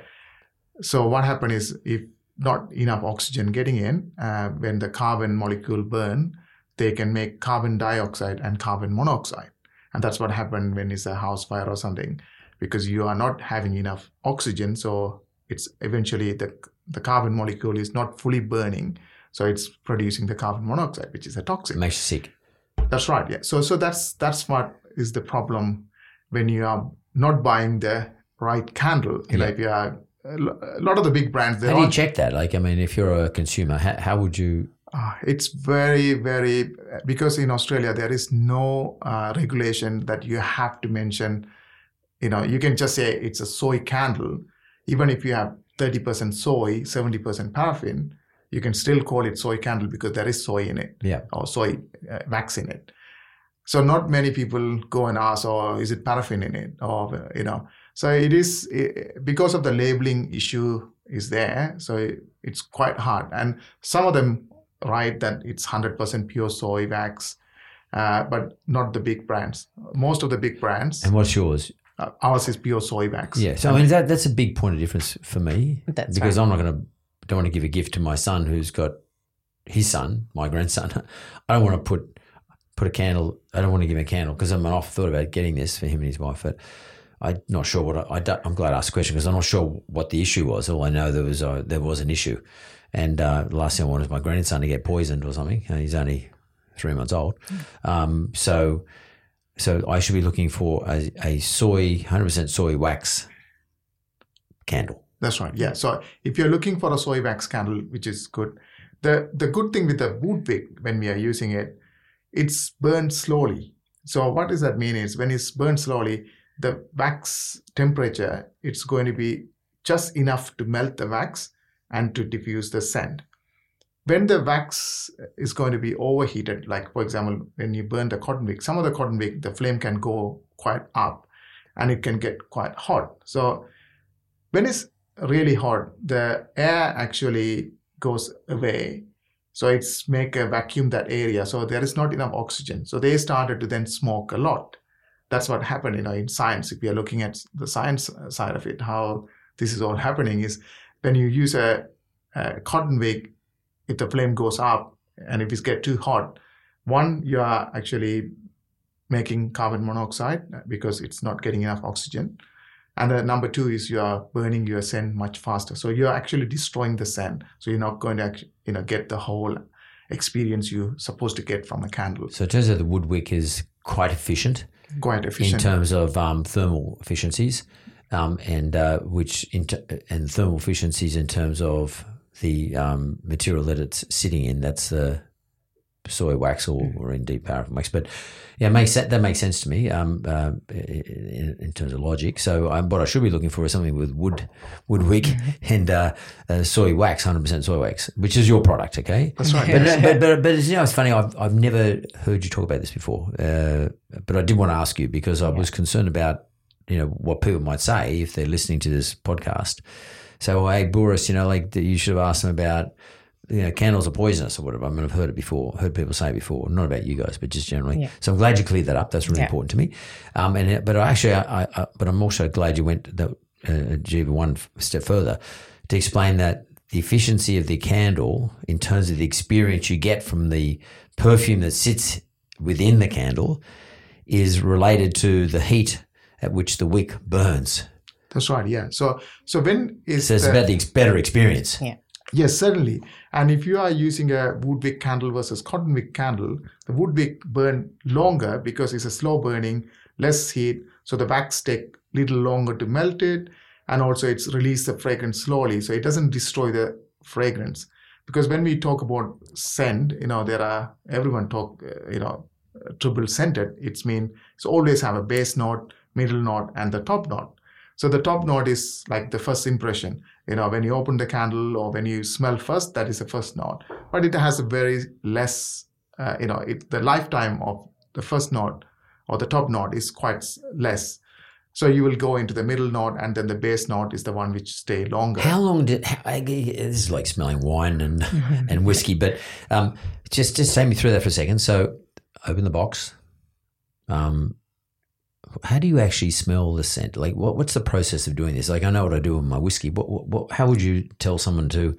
So what happens is if not enough oxygen getting in, uh, when the carbon molecule burn, they can make carbon dioxide and carbon monoxide. And that's what happened when it's a house fire or something, because you are not having enough oxygen. So it's eventually the, the carbon molecule is not fully burning. So it's producing the carbon monoxide, which is a toxic. It makes you sick. That's right. Yeah. So so that's that's what is the problem when you are not buying the right candle. You know, Yeah. if you are a lo- a lot of the big brands, they How do you are- check that? Like, I mean, if you're a consumer, how, how would you? Ah, it's very, very, because in Australia, there is no uh, regulation that you have to mention, you know, you can just say it's a soy candle. Even if you have thirty percent soy, seventy percent paraffin, you can still call it soy candle because there is soy in it Yeah. or soy uh, wax in it. So not many people go and ask, oh, is it paraffin in it? Or, you know, so it is, it, because of the labeling issue is there. So it, it's quite hard. And some of them write that it's one hundred percent pure soy wax, uh, but not the big brands. Most of the big brands, And what's yours? uh, ours is pure soy wax. Yeah. So, I mean, that that's a big point of difference for me. That's because right. I'm not going to, don't want to give a gift to my son who's got his son, my grandson. I don't want to put put a candle. I don't want to give him a candle because I'm off thought about getting this for him and his wife, but I'm not sure what I, I don't, I'm glad I asked the question because I'm not sure what the issue was. All I know there was a, there was an issue, and uh, the last thing I want is my grandson to get poisoned or something. And he's only three months old, um, so so I should be looking for a, a soy, one hundred percent soy wax candle. That's right. Yeah. So if you're looking for a soy wax candle, which is good, the the good thing with the wood wick when we are using it, it's burned slowly. So what does that mean is when it's burned slowly, the wax temperature, it's going to be just enough to melt the wax and to diffuse the scent. When the wax is going to be overheated, like for example, when you burn the cotton wick, some of the cotton wick, the flame can go quite up and it can get quite hot. So when it's really hot, the air actually goes away. So it's make a vacuum that area. So there is not enough oxygen. So they started to then smoke a lot. That's what happened, you know, in science. If you're looking at the science side of it, how this is all happening is when you use a, a cotton wick, if the flame goes up and if it gets too hot, one, you are actually making carbon monoxide because it's not getting enough oxygen. And the number two is you are burning your scent much faster. So you're actually destroying the scent. So you're not going to, you know, get the whole experience you're supposed to get from a candle. So it turns out the wood wick is quite efficient. Quite efficient. In terms of um, thermal efficiencies, um, and uh, which in t- and thermal efficiencies in terms of the um, material that it's sitting in. That's the soy wax or, or indeed paraffin wax. But yeah, it makes that, that makes sense to me um, uh, in, in terms of logic. So um, what I should be looking for is something with wood, wood wick and uh, uh, soy wax, one hundred percent soy wax, which is your product, okay? That's right. But, but, but, but you know, it's funny. I've I've never heard you talk about this before, uh, but I did want to ask you because I yeah. was concerned about you know what people might say if they're listening to this podcast. So, hey, Boris, you know, like you should have asked them about. You know, candles are poisonous or whatever. I mean, I've heard it before, heard people say it before, not about you guys, but just generally. Yeah. So I'm glad you cleared that up. That's really yeah. important to me. Um, and but actually, I, I, but I'm also glad you went the uh, Jiva one step further to explain that the efficiency of the candle in terms of the experience you get from the perfume that sits within the candle is related to the heat at which the wick burns. That's right. Yeah. So so when is so it's the, about the better experience. Yeah. Yes, certainly. And if you are using a wood wick candle versus cotton wick candle, the wood wick burn longer because it's a slow burning, less heat. So the wax take little longer to melt it. And also it's release the fragrance slowly. So it doesn't destroy the fragrance. Because when we talk about scent, you know, there are, everyone talk, uh, you know, uh, triple scented. It's mean, it's always have a base note, middle note, and the top note. So the top note is like the first impression. You know, when you open the candle or when you smell first, that is the first note. But it has a very less, uh, you know, it, the lifetime of the first note or the top note is quite less. So you will go into the middle note and then the base note is the one which stay longer. How long did, how, I, this is like smelling wine and and whiskey, but um, just, just take me through that for a second. So open the box. Um, How do you actually smell the scent? Like, what, what's the process of doing this? Like, I know what I do with my whiskey. What, what, what, how would you tell someone to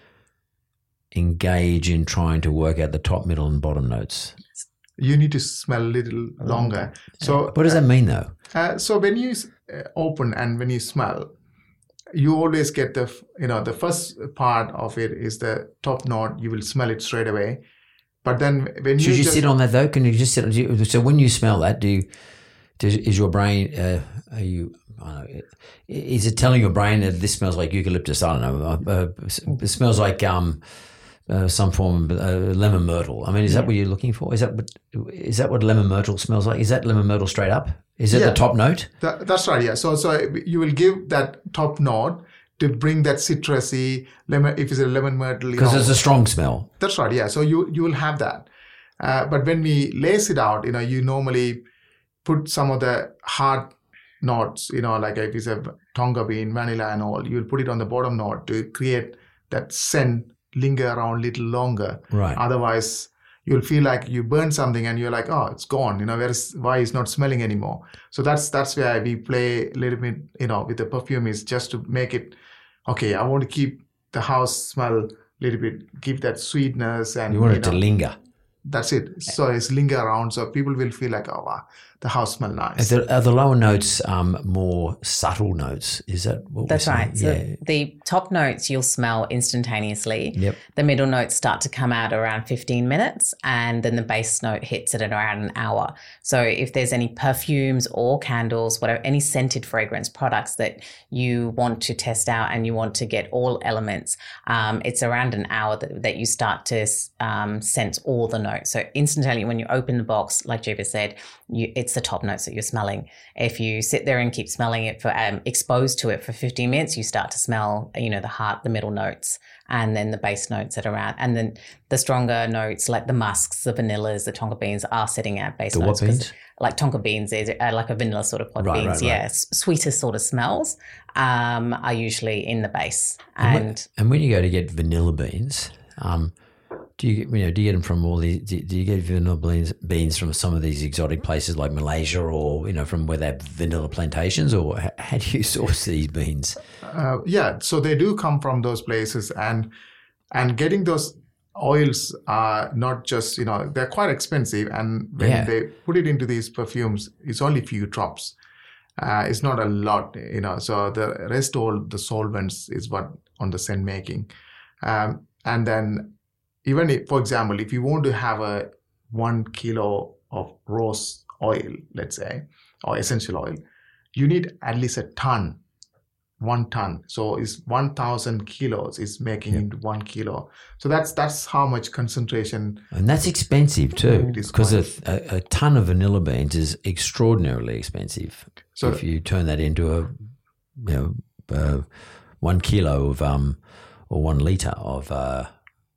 engage in trying to work out the top, middle, and bottom notes? You need to smell a little longer. So, what does that mean, though? Uh, so, when you open and when you smell, you always get the, you know, the first part of it is the top note. You will smell it straight away. But then when Should you, you just, sit on that though? Can you just sit? Do you, so when you smell that, do you? Does, is your brain? Uh, are you? I don't know, is it telling your brain that this smells like eucalyptus? I don't know. Uh, it smells like um, uh, some form of uh, lemon myrtle. I mean, is yeah. that what you're looking for? Is that what? Is that what lemon myrtle smells like? Is that lemon myrtle straight up? Is it yeah, the top note? That, that's right. Yeah. So, so you will give that top note to bring that citrusy lemon. If it's a lemon myrtle, because it's a strong smell. That's right. Yeah. So you you will have that. Uh, but when we lace it out, you know, you normally put some of the hard notes, you know, like if it's a tonga bean, vanilla and all, you'll put it on the bottom note to create that scent linger around a little longer. Right. Otherwise, you'll feel like you burned something and you're like, oh, it's gone, you know, whereas why it's not smelling anymore. So that's that's where we play a little bit, you know, with the perfume is just to make it, okay, I want to keep the house smell a little bit, keep that sweetness. And you want you it know, to linger. That's it. So it's linger around. So people will feel like, oh, wow, the house smells nice. Are the, are the lower notes um, more subtle notes? Is that what That's we're right. saying? So yeah. the top notes you'll smell instantaneously. Yep. The middle notes start to come out around fifteen minutes and then the base note hits it at around an hour. So if there's any perfumes or candles, whatever, any scented fragrance products that you want to test out and you want to get all elements, um, it's around an hour that, that you start to um, sense all the notes. So instantaneously when you open the box, like Jiva said, you, it's the top notes that you're smelling. If you sit there and keep smelling it for um, exposed to it for fifteen minutes, you start to smell, you know, the heart, the middle notes, and then the base notes that are around. And then the stronger notes like the musks, the vanillas, the tonka beans are sitting at base the notes. What beans? Like tonka beans is uh, like a vanilla sort of pod right, beans. Right, yeah, right. sweeter sort of smells um, are usually in the base. And, And when, and when you go to get vanilla beans, um, do you, you know, do you get them from all these, do, do you get vanilla beans, beans from some of these exotic places like Malaysia or, you know, from where they have vanilla plantations, or how, how do you source these beans? Uh, yeah, so they do come from those places, and and getting those oils are not just, you know, they're quite expensive, and when Yeah. they put it into these perfumes, it's only a few drops. Uh, it's not a lot, you know, so the rest all the solvents is what on the scent making. Um, and then even if, for example, if you want to have a one kilo of rose oil, let's say, or essential oil, you need at least a ton, one ton. So it's one thousand kilos is making Yep. into one kilo. So that's that's how much concentration. And that's expensive too, It is because a, quite- a, a ton of vanilla beans is extraordinarily expensive. So if you turn that into a, you know, uh, one kilo of um, or one liter of uh,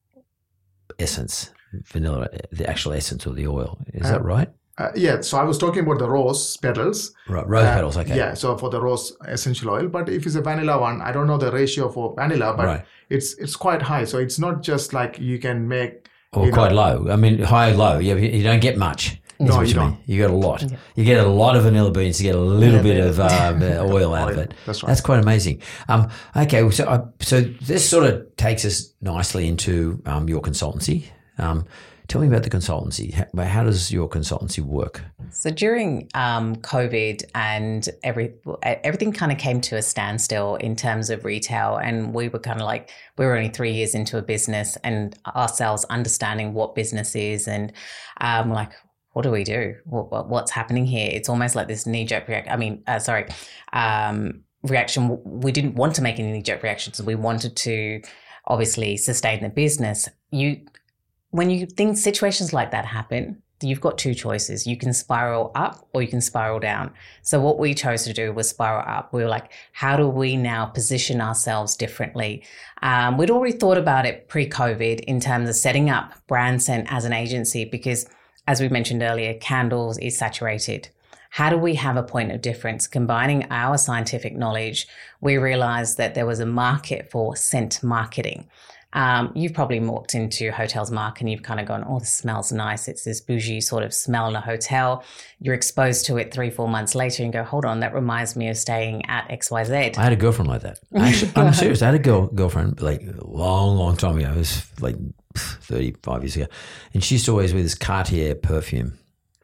essence, vanilla, the actual essence of the oil, is Uh, that right? uh, yeah, so I was talking about the rose petals. Right, rose Uh, petals. Okay. Yeah, so for the rose essential oil, but if it's a vanilla one, I don't know the ratio for vanilla, but Right. it's it's quite high. So it's not just like you can make. Or you quite know, low. I mean, high, low. You, you don't get much. Is No, what you mean. don't. You get a lot. You get a lot of vanilla beans to get a little bit of uh, oil out of Oil, it. that's right. That's quite amazing. Um, okay, so uh, so this sort of takes us nicely into um, your consultancy. Um, tell me about the consultancy. How, how does your consultancy work? So during um, COVID and every everything kind of came to a standstill in terms of retail, and we were kind of like we were only three years into a business, and ourselves understanding what business is, and um, like what do we do? What, what, what's happening here? It's almost like this knee jerk reaction. I mean, uh, sorry, um, reaction. We didn't want to make any knee jerk reactions. We wanted to obviously sustain the business. You when you think situations like that happen, you've got two choices. You can spiral up or you can spiral down. So what we chose to do was spiral up. We were like, how do we now position ourselves differently? Um, we'd already thought about it pre-COVID in terms of setting up BrandScent as an agency because, as we mentioned earlier, candles is saturated. How do we have a point of difference? Combining our scientific knowledge, we realized that there was a market for scent marketing. Um, you've probably walked into hotels, Mark, and you've kind of gone, oh, this smells nice. It's this bougie sort of smell in a hotel. You're exposed to it three, four months later and go, hold on, that reminds me of staying at X Y Z. I had a girlfriend like that. Actually, I'm serious. I had a girl girlfriend like a long, long time ago. It was like thirty-five years ago. And she used to always wear this Cartier perfume.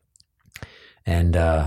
And, uh,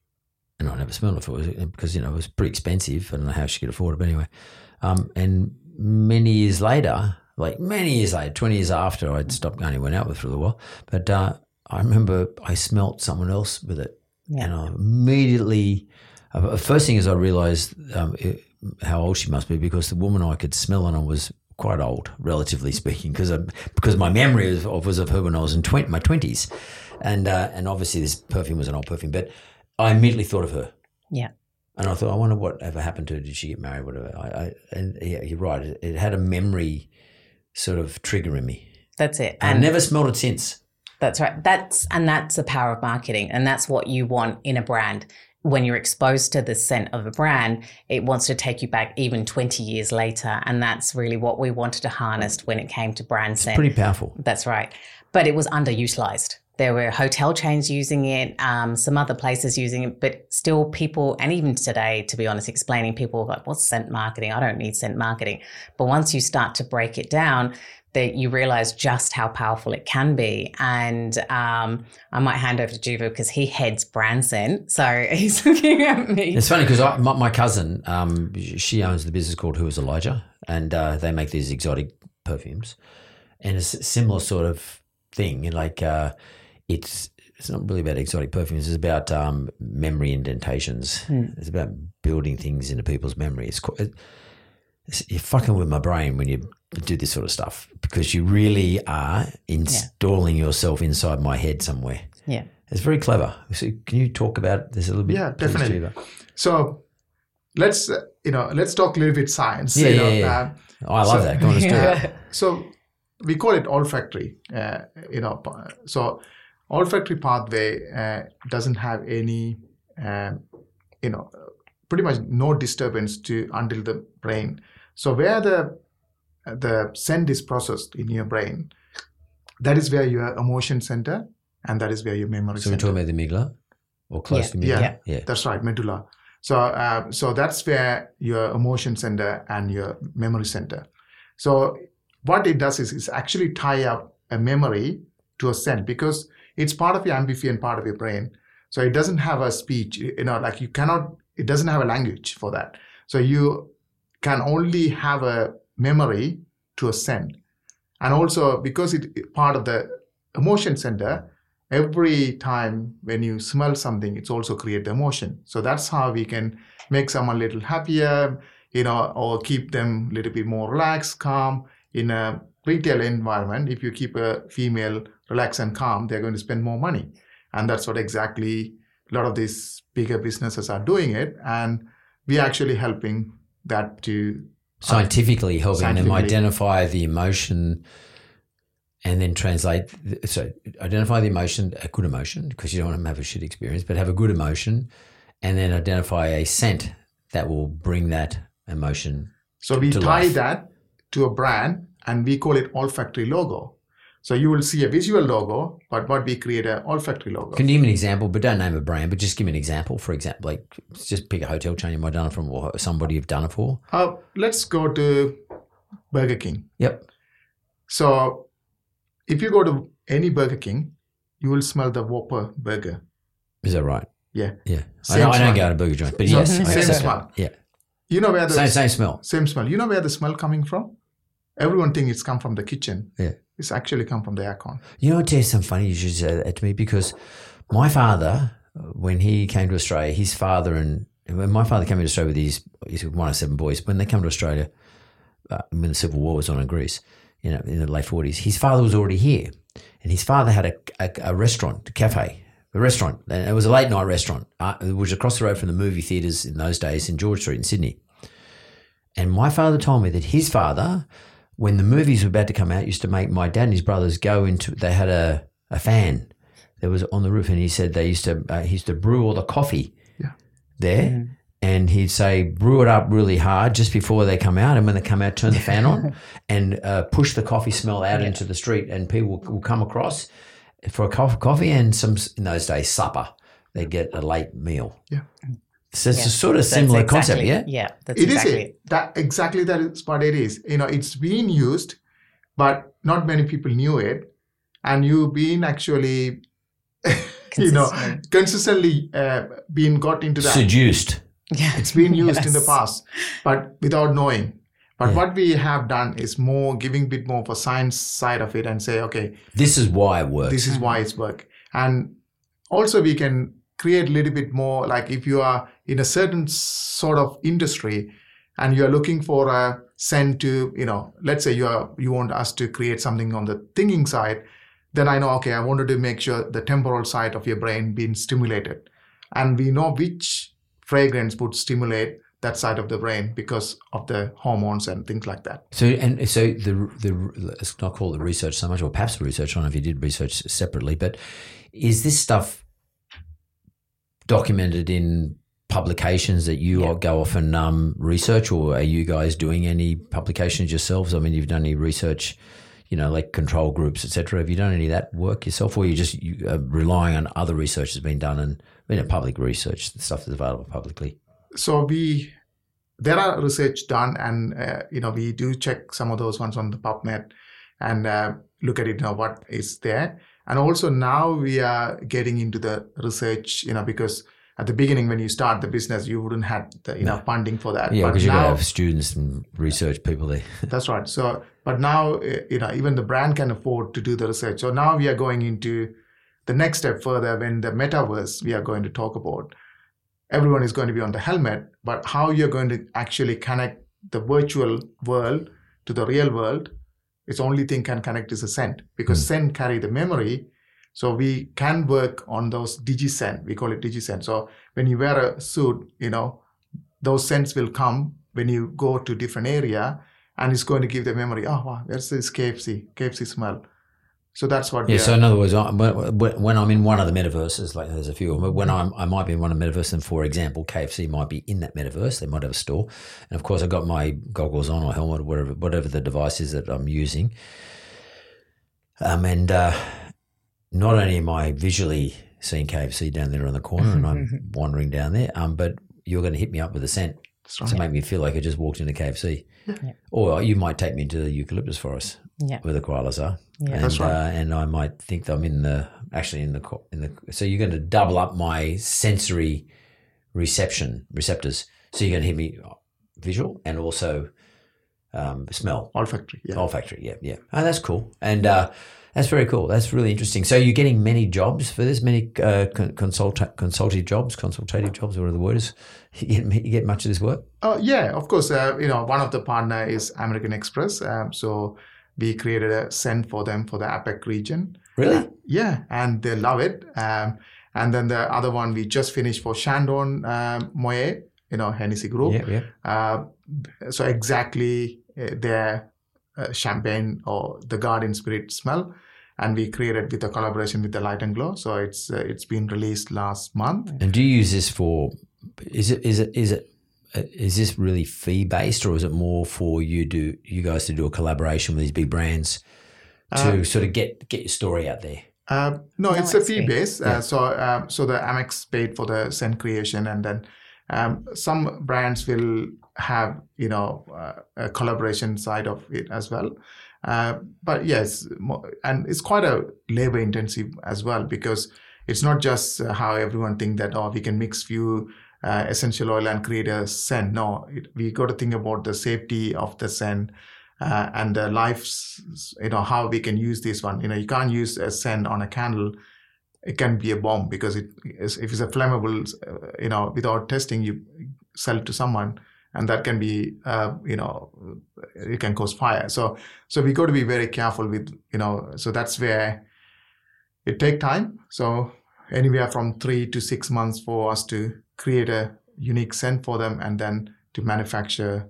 and I never smelled it for it because, you know, it was pretty expensive. I don't know how she could afford it, but anyway. Um, and many years later, like many years later, twenty years after I'd stopped going, went out with her for a while. But uh, I remember I smelt someone else with it. Yeah. And I immediately, uh, first thing is I realized um, it, how old she must be because the woman I could smell on her was quite old, relatively speaking, because because my memory of, of was of her when I was in twenty, my twenties. And, uh, and obviously this perfume was an old perfume, but I immediately thought of her. Yeah. And I thought, I wonder what ever happened to her. Did she get married? Whatever. I, I, and yeah, you're right. It, it had a memory sort of trigger in me. That's it. And I never smelled it since. That's right. That's and that's the power of marketing, and that's what you want in a brand. When you're exposed to the scent of a brand, it wants to take you back even twenty years later, and that's really what we wanted to harness when it came to brand scent. Pretty powerful. That's right, but it was underutilized. There were hotel chains using it, um, some other places using it, but still people, and even today, to be honest, explaining people like, what's scent marketing? I don't need scent marketing. But once you start to break it down, that you realize just how powerful it can be. And um, I might hand over to Juva because he heads BrandScent. So he's looking at me. It's funny because my, my cousin, um, she owns the business called Who is Elijah, and uh, they make these exotic perfumes. And it's a similar sort of thing. Like uh, it's it's not really about exotic perfumes. It's about um, memory indentations. Mm. It's about building things into people's memory. It's, quite, it's you're fucking with my brain when you do this sort of stuff because you really are installing yeah. yourself inside my head somewhere. Yeah. It's very clever. So can you talk about this a little bit? Yeah, definitely. Please, so let's, uh, you know, let's talk a little bit science. Yeah, you yeah, know, yeah. Uh, oh, I love so, that. Go on, let's do yeah. it. So we call it olfactory, uh, you know, so olfactory pathway uh, doesn't have any, uh, you know, pretty much no disturbance to until the brain. So where the the scent is processed in your brain, that is where your emotion center and that is where your memory so center. So we're talking about the amygdala or close yeah. to the amygdala? Yeah, yeah, that's right, medulla. So, uh, so that's where your emotion center and your memory center. So what it does is, is actually tie up a memory to a scent because it's part of your amphibian part of your brain. So it doesn't have a speech, you know, like you cannot, it doesn't have a language for that. So you can only have a memory to a scent. And also because it part of the emotion center, every time when you smell something, it's also create the emotion. So that's how we can make someone a little happier, you know, or keep them a little bit more relaxed, calm. In a retail environment, if you keep a female relaxed and calm, they're going to spend more money. And that's what exactly a lot of these bigger businesses are doing it. And we're actually helping that to scientifically helping scientifically. them identify the emotion and then translate. So identify the emotion, a good emotion, because you don't want them to have a shit experience, but have a good emotion, and then identify a scent that will bring that emotion. So we to tie life. that to a brand, and we call it olfactory logo. So you will see a visual logo, but what we create an olfactory logo. Can you give me an example, but don't name a brand, but just give me an example. For example, like just pick a hotel chain you might have done it from, or somebody you've done it for. Uh, let's go to Burger King. Yep. So if you go to any Burger King, you will smell the Whopper burger. Is that right? Yeah. Yeah. I, Same don't, I don't smell. go to burger joint, but So yes. same I accept that. smell. Yeah. You know where the Same, same smell. same smell. You know where the smell coming from? Everyone thinks it's come from the kitchen. Yeah. It's actually come from the aircon. You know, I'll tell you something funny you should say that to me, because my father, when he came to Australia, his father and when my father came to Australia with his, he's one of seven boys, when they come to Australia, uh, when the Civil War was on in Greece, you know, in the late forties, his father was already here, and his father had a, a, a restaurant, a cafe, a restaurant, and it was a late night restaurant, uh, it was across the road from the movie theatres in those days in George Street in Sydney. And my father told me that his father, when the movies were about to come out, used to make my dad and his brothers go into, they had a, a fan that was on the roof, and he said they used to, uh, he used to brew all the coffee Yeah. there, Mm. and he'd say, brew it up really hard just before they come out, and when they come out, turn the fan on and uh, push the coffee smell out Yeah. into the street, and people will, will come across for a coffee, coffee and some, in those days, supper. They get a late meal. Yeah. So it's Yeah. a sort of That's similar exactly- concept, yeah? Yeah, that's It is exactly it. That exactly that is what it is. You know, it's been used, but not many people knew it. And you've been actually, you know, Consistent. consistently uh, been got into that. Seduced. Yeah. It's been used in the Yes. past, but without knowing. But Yeah. what we have done is more giving a bit more of a science side of it and say, okay, This is why it works. this is why it's work. And also we can create a little bit more, like if you are in a certain sort of industry and you're looking for a scent to, you know, let's say you are you want us to create something on the thinking side, then I know, okay, I wanted to make sure the temporal side of your brain being stimulated. And we know which fragrance would stimulate that side of the brain because of the hormones and things like that. So and so the the let's not call it research so much, or perhaps the research. I don't know if you did research separately, but is this stuff documented in publications that you Yeah. go off and um, research, or are you guys doing any publications yourselves? I mean, you've done any research, you know, like control groups, et cetera. Have you done any of that work yourself, or are you just you, uh, relying on other research that's been done and you know, public research, the stuff that's available publicly? So we, there are research done, and uh, you know we do check some of those ones on the PubMed and uh, look at it, you know, what is there. And also now we are getting into the research, you know, because at the beginning when you start the business, you wouldn't have the enough funding for that. Yeah, But because you've got to now, have students and research people there. that's right. So, but now, uh, you know, even the brand can afford to do the research. So now we are going into the next step further when the metaverse we are going to talk about. Everyone is going to be on the helmet, but how you're going to actually connect the virtual world to the real world, it's only thing can connect is a scent, because Mm. scent carry the memory. So we can work on those digi-scent. We call it digi-scent. So when you wear a suit, you know, those scents will come when you go to different area, and it's going to give the memory, oh, wow, where's this K F C, K F C smell. So that's what Yeah. we So are. in other words, I- when when I'm in one of the metaverses, like there's a few, but when I'm I might be in one of the metaverses, and for example, K F C might be in that metaverse. They might have a store, and of course, I got my goggles on or helmet, or whatever, whatever the device is that I'm using. Um, and uh, not only am I visually seeing K F C down there on the corner, and I'm wandering down there, um, but you're going to hit me up with a scent That's right. to make me feel like I just walked into K F C, Yeah. or you might take me into the eucalyptus forest Yeah. where the koalas are. Yeah. And, That's right. uh, and I might think that I'm in the actually in the co- in the. So you're going to double up my sensory reception receptors. So you're going to hit me visual and also um, smell. Olfactory, yeah. Olfactory, yeah, yeah. Oh, that's cool. And uh, that's very cool. That's really interesting. So you're getting many jobs for this, many uh, con- consult- consultative jobs, consultative jobs, whatever the word is. You get, you get much of this work? Oh, yeah, of course. Uh, you know, one of the partner is American Express. Um, so we created a scent for them for the APAC region. Really? Uh, yeah, and they love it. Um, and then the other one we just finished for Shandong um, Moët, you know, Hennessy Group. Yeah, yeah. Uh, so exactly uh, their uh, champagne or the garden spirit smell. And we created with a collaboration with the Light and Glow. So it's uh, it's been released last month. And do you use this for, is it, is it, is it, uh, is this really fee based, or is it more for you do you guys to do a collaboration with these big brands to uh, sort of get get your story out there? Uh, no, no, it's, it's a fee base. Yeah. Uh, so um, so the Amex paid for the scent creation, and then um, some brands will have you know uh, a collaboration side of it as well. Uh, but yes, and it's quite a labor intensive as well, because it's not just how everyone think that, oh, we can mix few uh, essential oil and create a scent. No, it, we got to think about the safety of the scent uh, and the lives, you know, how we can use this one. You know, you can't use a scent on a candle. It can be a bomb, because it is, if it's a flammable, uh, you know, without testing, you sell it to someone. And that can be, uh, you know, it can cause fire. So, so we got to be very careful with, you know, so that's where it take time. So anywhere from three to six months for us to create a unique scent for them, and then to manufacture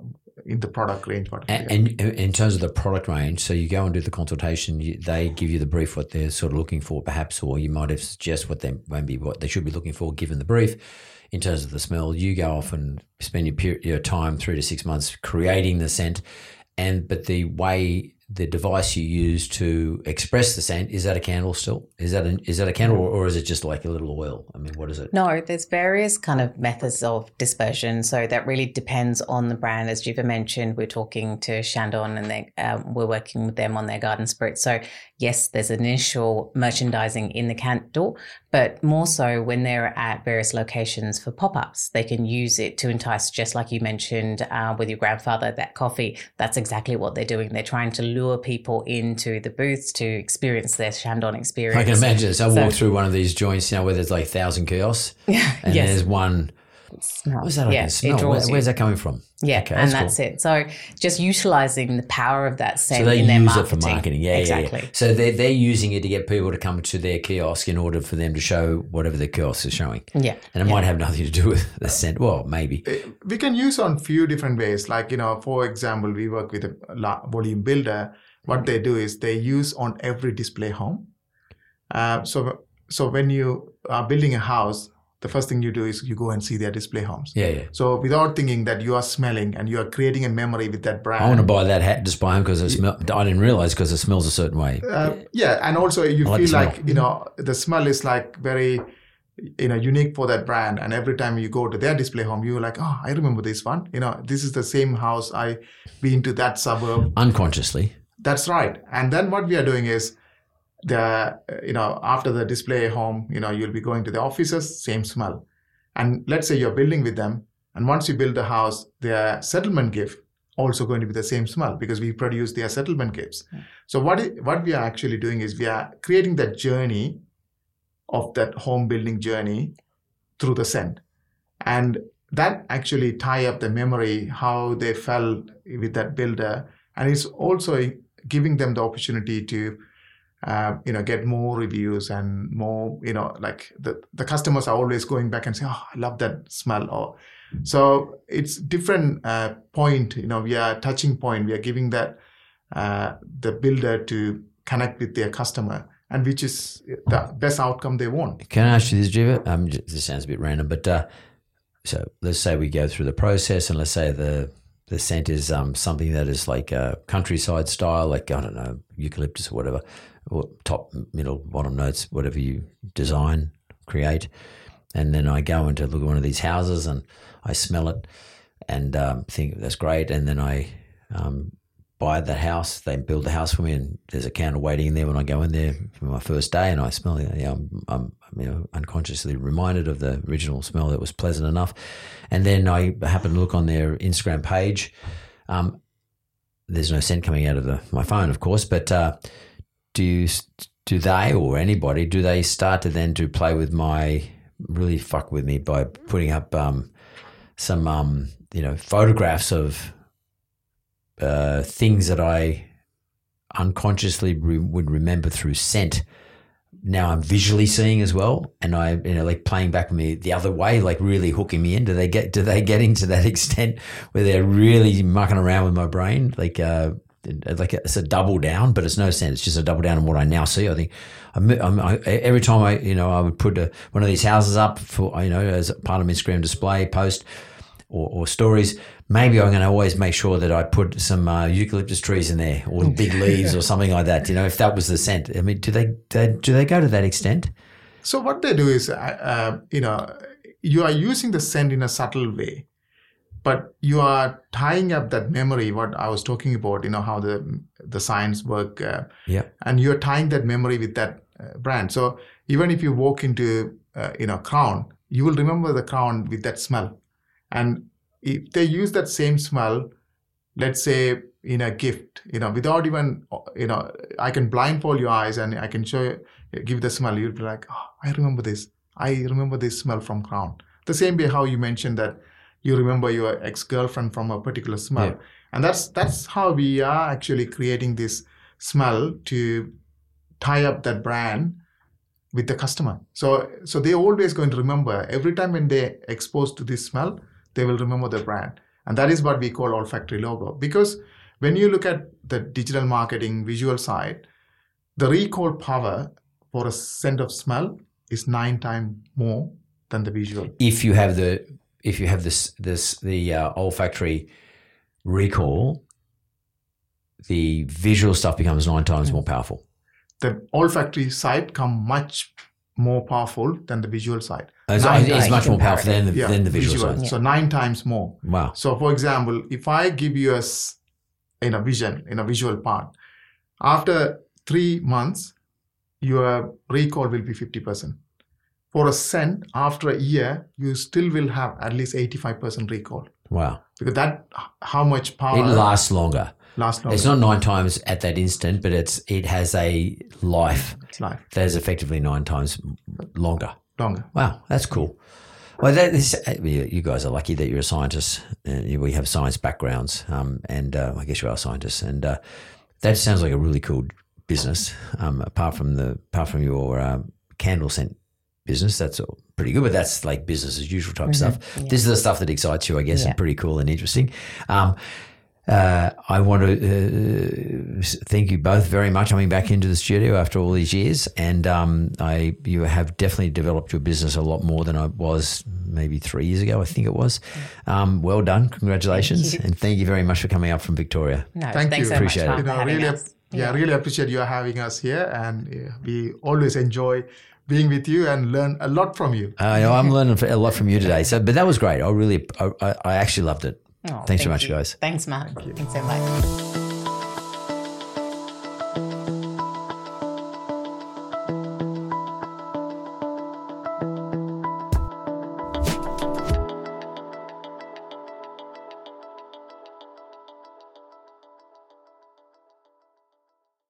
in the product range. And, and in terms of the product range, so you go and do the consultation, you, they give you the brief, what they're sort of looking for, perhaps, or you might have suggest what they maybe what they should be looking for, given the brief. In terms of the smell, you go off and spend your period, your time three to six months creating the scent, and but the way the device you use to express the scent, is that a candle still? Is that a, is that a candle, or, or is it just like a little oil? I mean, what is it? No, there's various kind of methods of dispersion. So that really depends on the brand. As Jiva mentioned, we're talking to Shandong, and they, um, we're working with them on their garden spirit. So yes, there's initial merchandising in the candle, but more so when they're at various locations for pop-ups, they can use it to entice, just like you mentioned uh, with your grandfather, that coffee. That's exactly what they're doing. They're trying to lure people into the booths to experience their Shandong experience. I can imagine. So I so, walk through one of these joints, you know, where there's like a thousand kiosks, yeah, and yes. there's one. Smell. What's that I yeah, can smell? Where, where's that coming from? Yeah, okay, and that's that's cool. it. So just utilizing the power of that scent so they in their use marketing. it for marketing. Yeah, exactly. Yeah, yeah. So they're, they're using it to get people to come to their kiosk in order for them to show whatever the kiosk is showing. Yeah. And it yeah. might have nothing to do with the scent. Well, maybe. We can use on few different ways. Like, you know, for example, we work with a volume builder. What they do is they use on every display home. Uh, so, so when you are building a house, the first thing you do is you go and see their display homes. Yeah, yeah. So without thinking that you are smelling and you are creating a memory with that brand. I want to buy that hat display home because it smell. I didn't realize because it smells a certain way. Uh, yeah, and also you I feel like, like, you know, the smell is like very, you know, unique for that brand. And every time you go to their display home, you're like, oh, I remember this one. You know, this is the same house I been to that suburb. Unconsciously. That's right. And then what we are doing is, the you know after the display home, you know you'll be going to the offices, same smell. And let's say you're building with them, and once you build the house, their settlement gift also going to be the same smell, because we produce their settlement gifts. Yeah. So what it, what we are actually doing is we are creating that journey of that home building journey through the scent, and that actually tie up the memory how they felt with that builder, and it's also giving them the opportunity to Uh, you know, get more reviews and more, you know, like the, the customers are always going back and say, oh, I love that smell. Or so it's different uh, point, you know, we are touching point. We are giving that uh, the builder to connect with their customer, and which is the best outcome they want. Can I ask you this, Jiva? Um, this sounds a bit random, but uh, so let's say we go through the process, and let's say the the scent is um, something that is like a countryside style, like, I don't know, eucalyptus or whatever, or top, middle, bottom notes, whatever you design, create. And then I go into look at one of these houses and I smell it and um, think that's great. And then I um, buy that house. They build the house for me, and there's a candle waiting in there when I go in there for my first day, and I smell it. Yeah, I'm, I'm you know, unconsciously reminded of the original smell that was pleasant enough. And then I happen to look on their Instagram page. Um, there's no scent coming out of the, my phone, of course, but uh, do you, do they or anybody, do they start to then to play with my, really fuck with me by putting up um, some, um, you know, photographs of uh, things that I unconsciously re- would remember through scent. Now I'm visually seeing as well, and I, you know, like playing back with me the other way, like really hooking me in. Do they get, do they get into that extent where they're really mucking around with my brain? Like, uh, like it's a double down, but it's no sense. It's just a double down on what I now see. I think I'm, I'm, I, every time I, you know, I would put a, one of these houses up for, you know, as part of my Instagram display post or, or stories, maybe I'm going to always make sure that I put some uh, eucalyptus trees in there or big leaves or something like that. You know, if that was the scent. I mean, do they, they do they go to that extent? So what they do is, uh, you know, you are using the scent in a subtle way, but you are tying up that memory. What I was talking about, you know, how the the science work. Uh, yeah. And you're tying that memory with that uh, brand. So even if you walk into, uh, you know, Crown, you will remember the Crown with that smell. And if they use that same smell, let's say in a gift, you know, without even, you know, I can blindfold your eyes and I can show you, give the smell. You'll be like, oh, I remember this. I remember this smell from Crown. The same way how you mentioned that you remember your ex-girlfriend from a particular smell. Yeah. And that's that's how we are actually creating this smell to tie up that brand with the customer. So so they're always going to remember every time when they're exposed to this smell, they will remember the brand. And that is what we call olfactory logo. Because when you look at the digital marketing visual side, the recall power for a scent of smell is nine times more than the visual. If you have the if you have this this the uh, olfactory recall, the visual stuff becomes nine times more powerful. The olfactory side come much more powerful than the visual side. It's, it's much more powerful than the, yeah, than the visual, visual side. So nine times more. Wow. So for example, if I give you a in a vision, in a visual part, after three months, your recall will be fifty percent. For a scent, after a year, you still will have at least eighty-five percent recall. Wow. Because that, how much power. It lasts longer. Lasts longer. It's not nine times at that instant, but it's it has a life. It's life. That is effectively nine times longer. Longer. Wow, that's cool. Well, that is, you guys are lucky that you're a scientist and we have science backgrounds, um, and uh, I guess you are scientists, and uh, that sounds like a really cool business. Um, apart from the apart from your uh, candle scent business, that's all pretty good, but that's like business as usual type mm-hmm. stuff. Yeah. This is the stuff that excites you, I guess, yeah. and pretty cool and interesting. Um, Uh, I want to uh, thank you both very much coming back into the studio after all these years, and um, I you have definitely developed your business a lot more than I was maybe three years ago, I think it was. Um, well done, congratulations, thank and thank you very much for coming up from Victoria. No, thank thanks you, so appreciate much it. for you know, having really, us. Yeah, Yeah, really appreciate you having us here, and yeah, we always enjoy being with you and learn a lot from you. Uh, you know, I'm learning a lot from you today. So, but that was great. I really, I, I actually loved it. Oh, Thanks thank so much, you. guys. Thanks, Mark. Thank Thanks so much.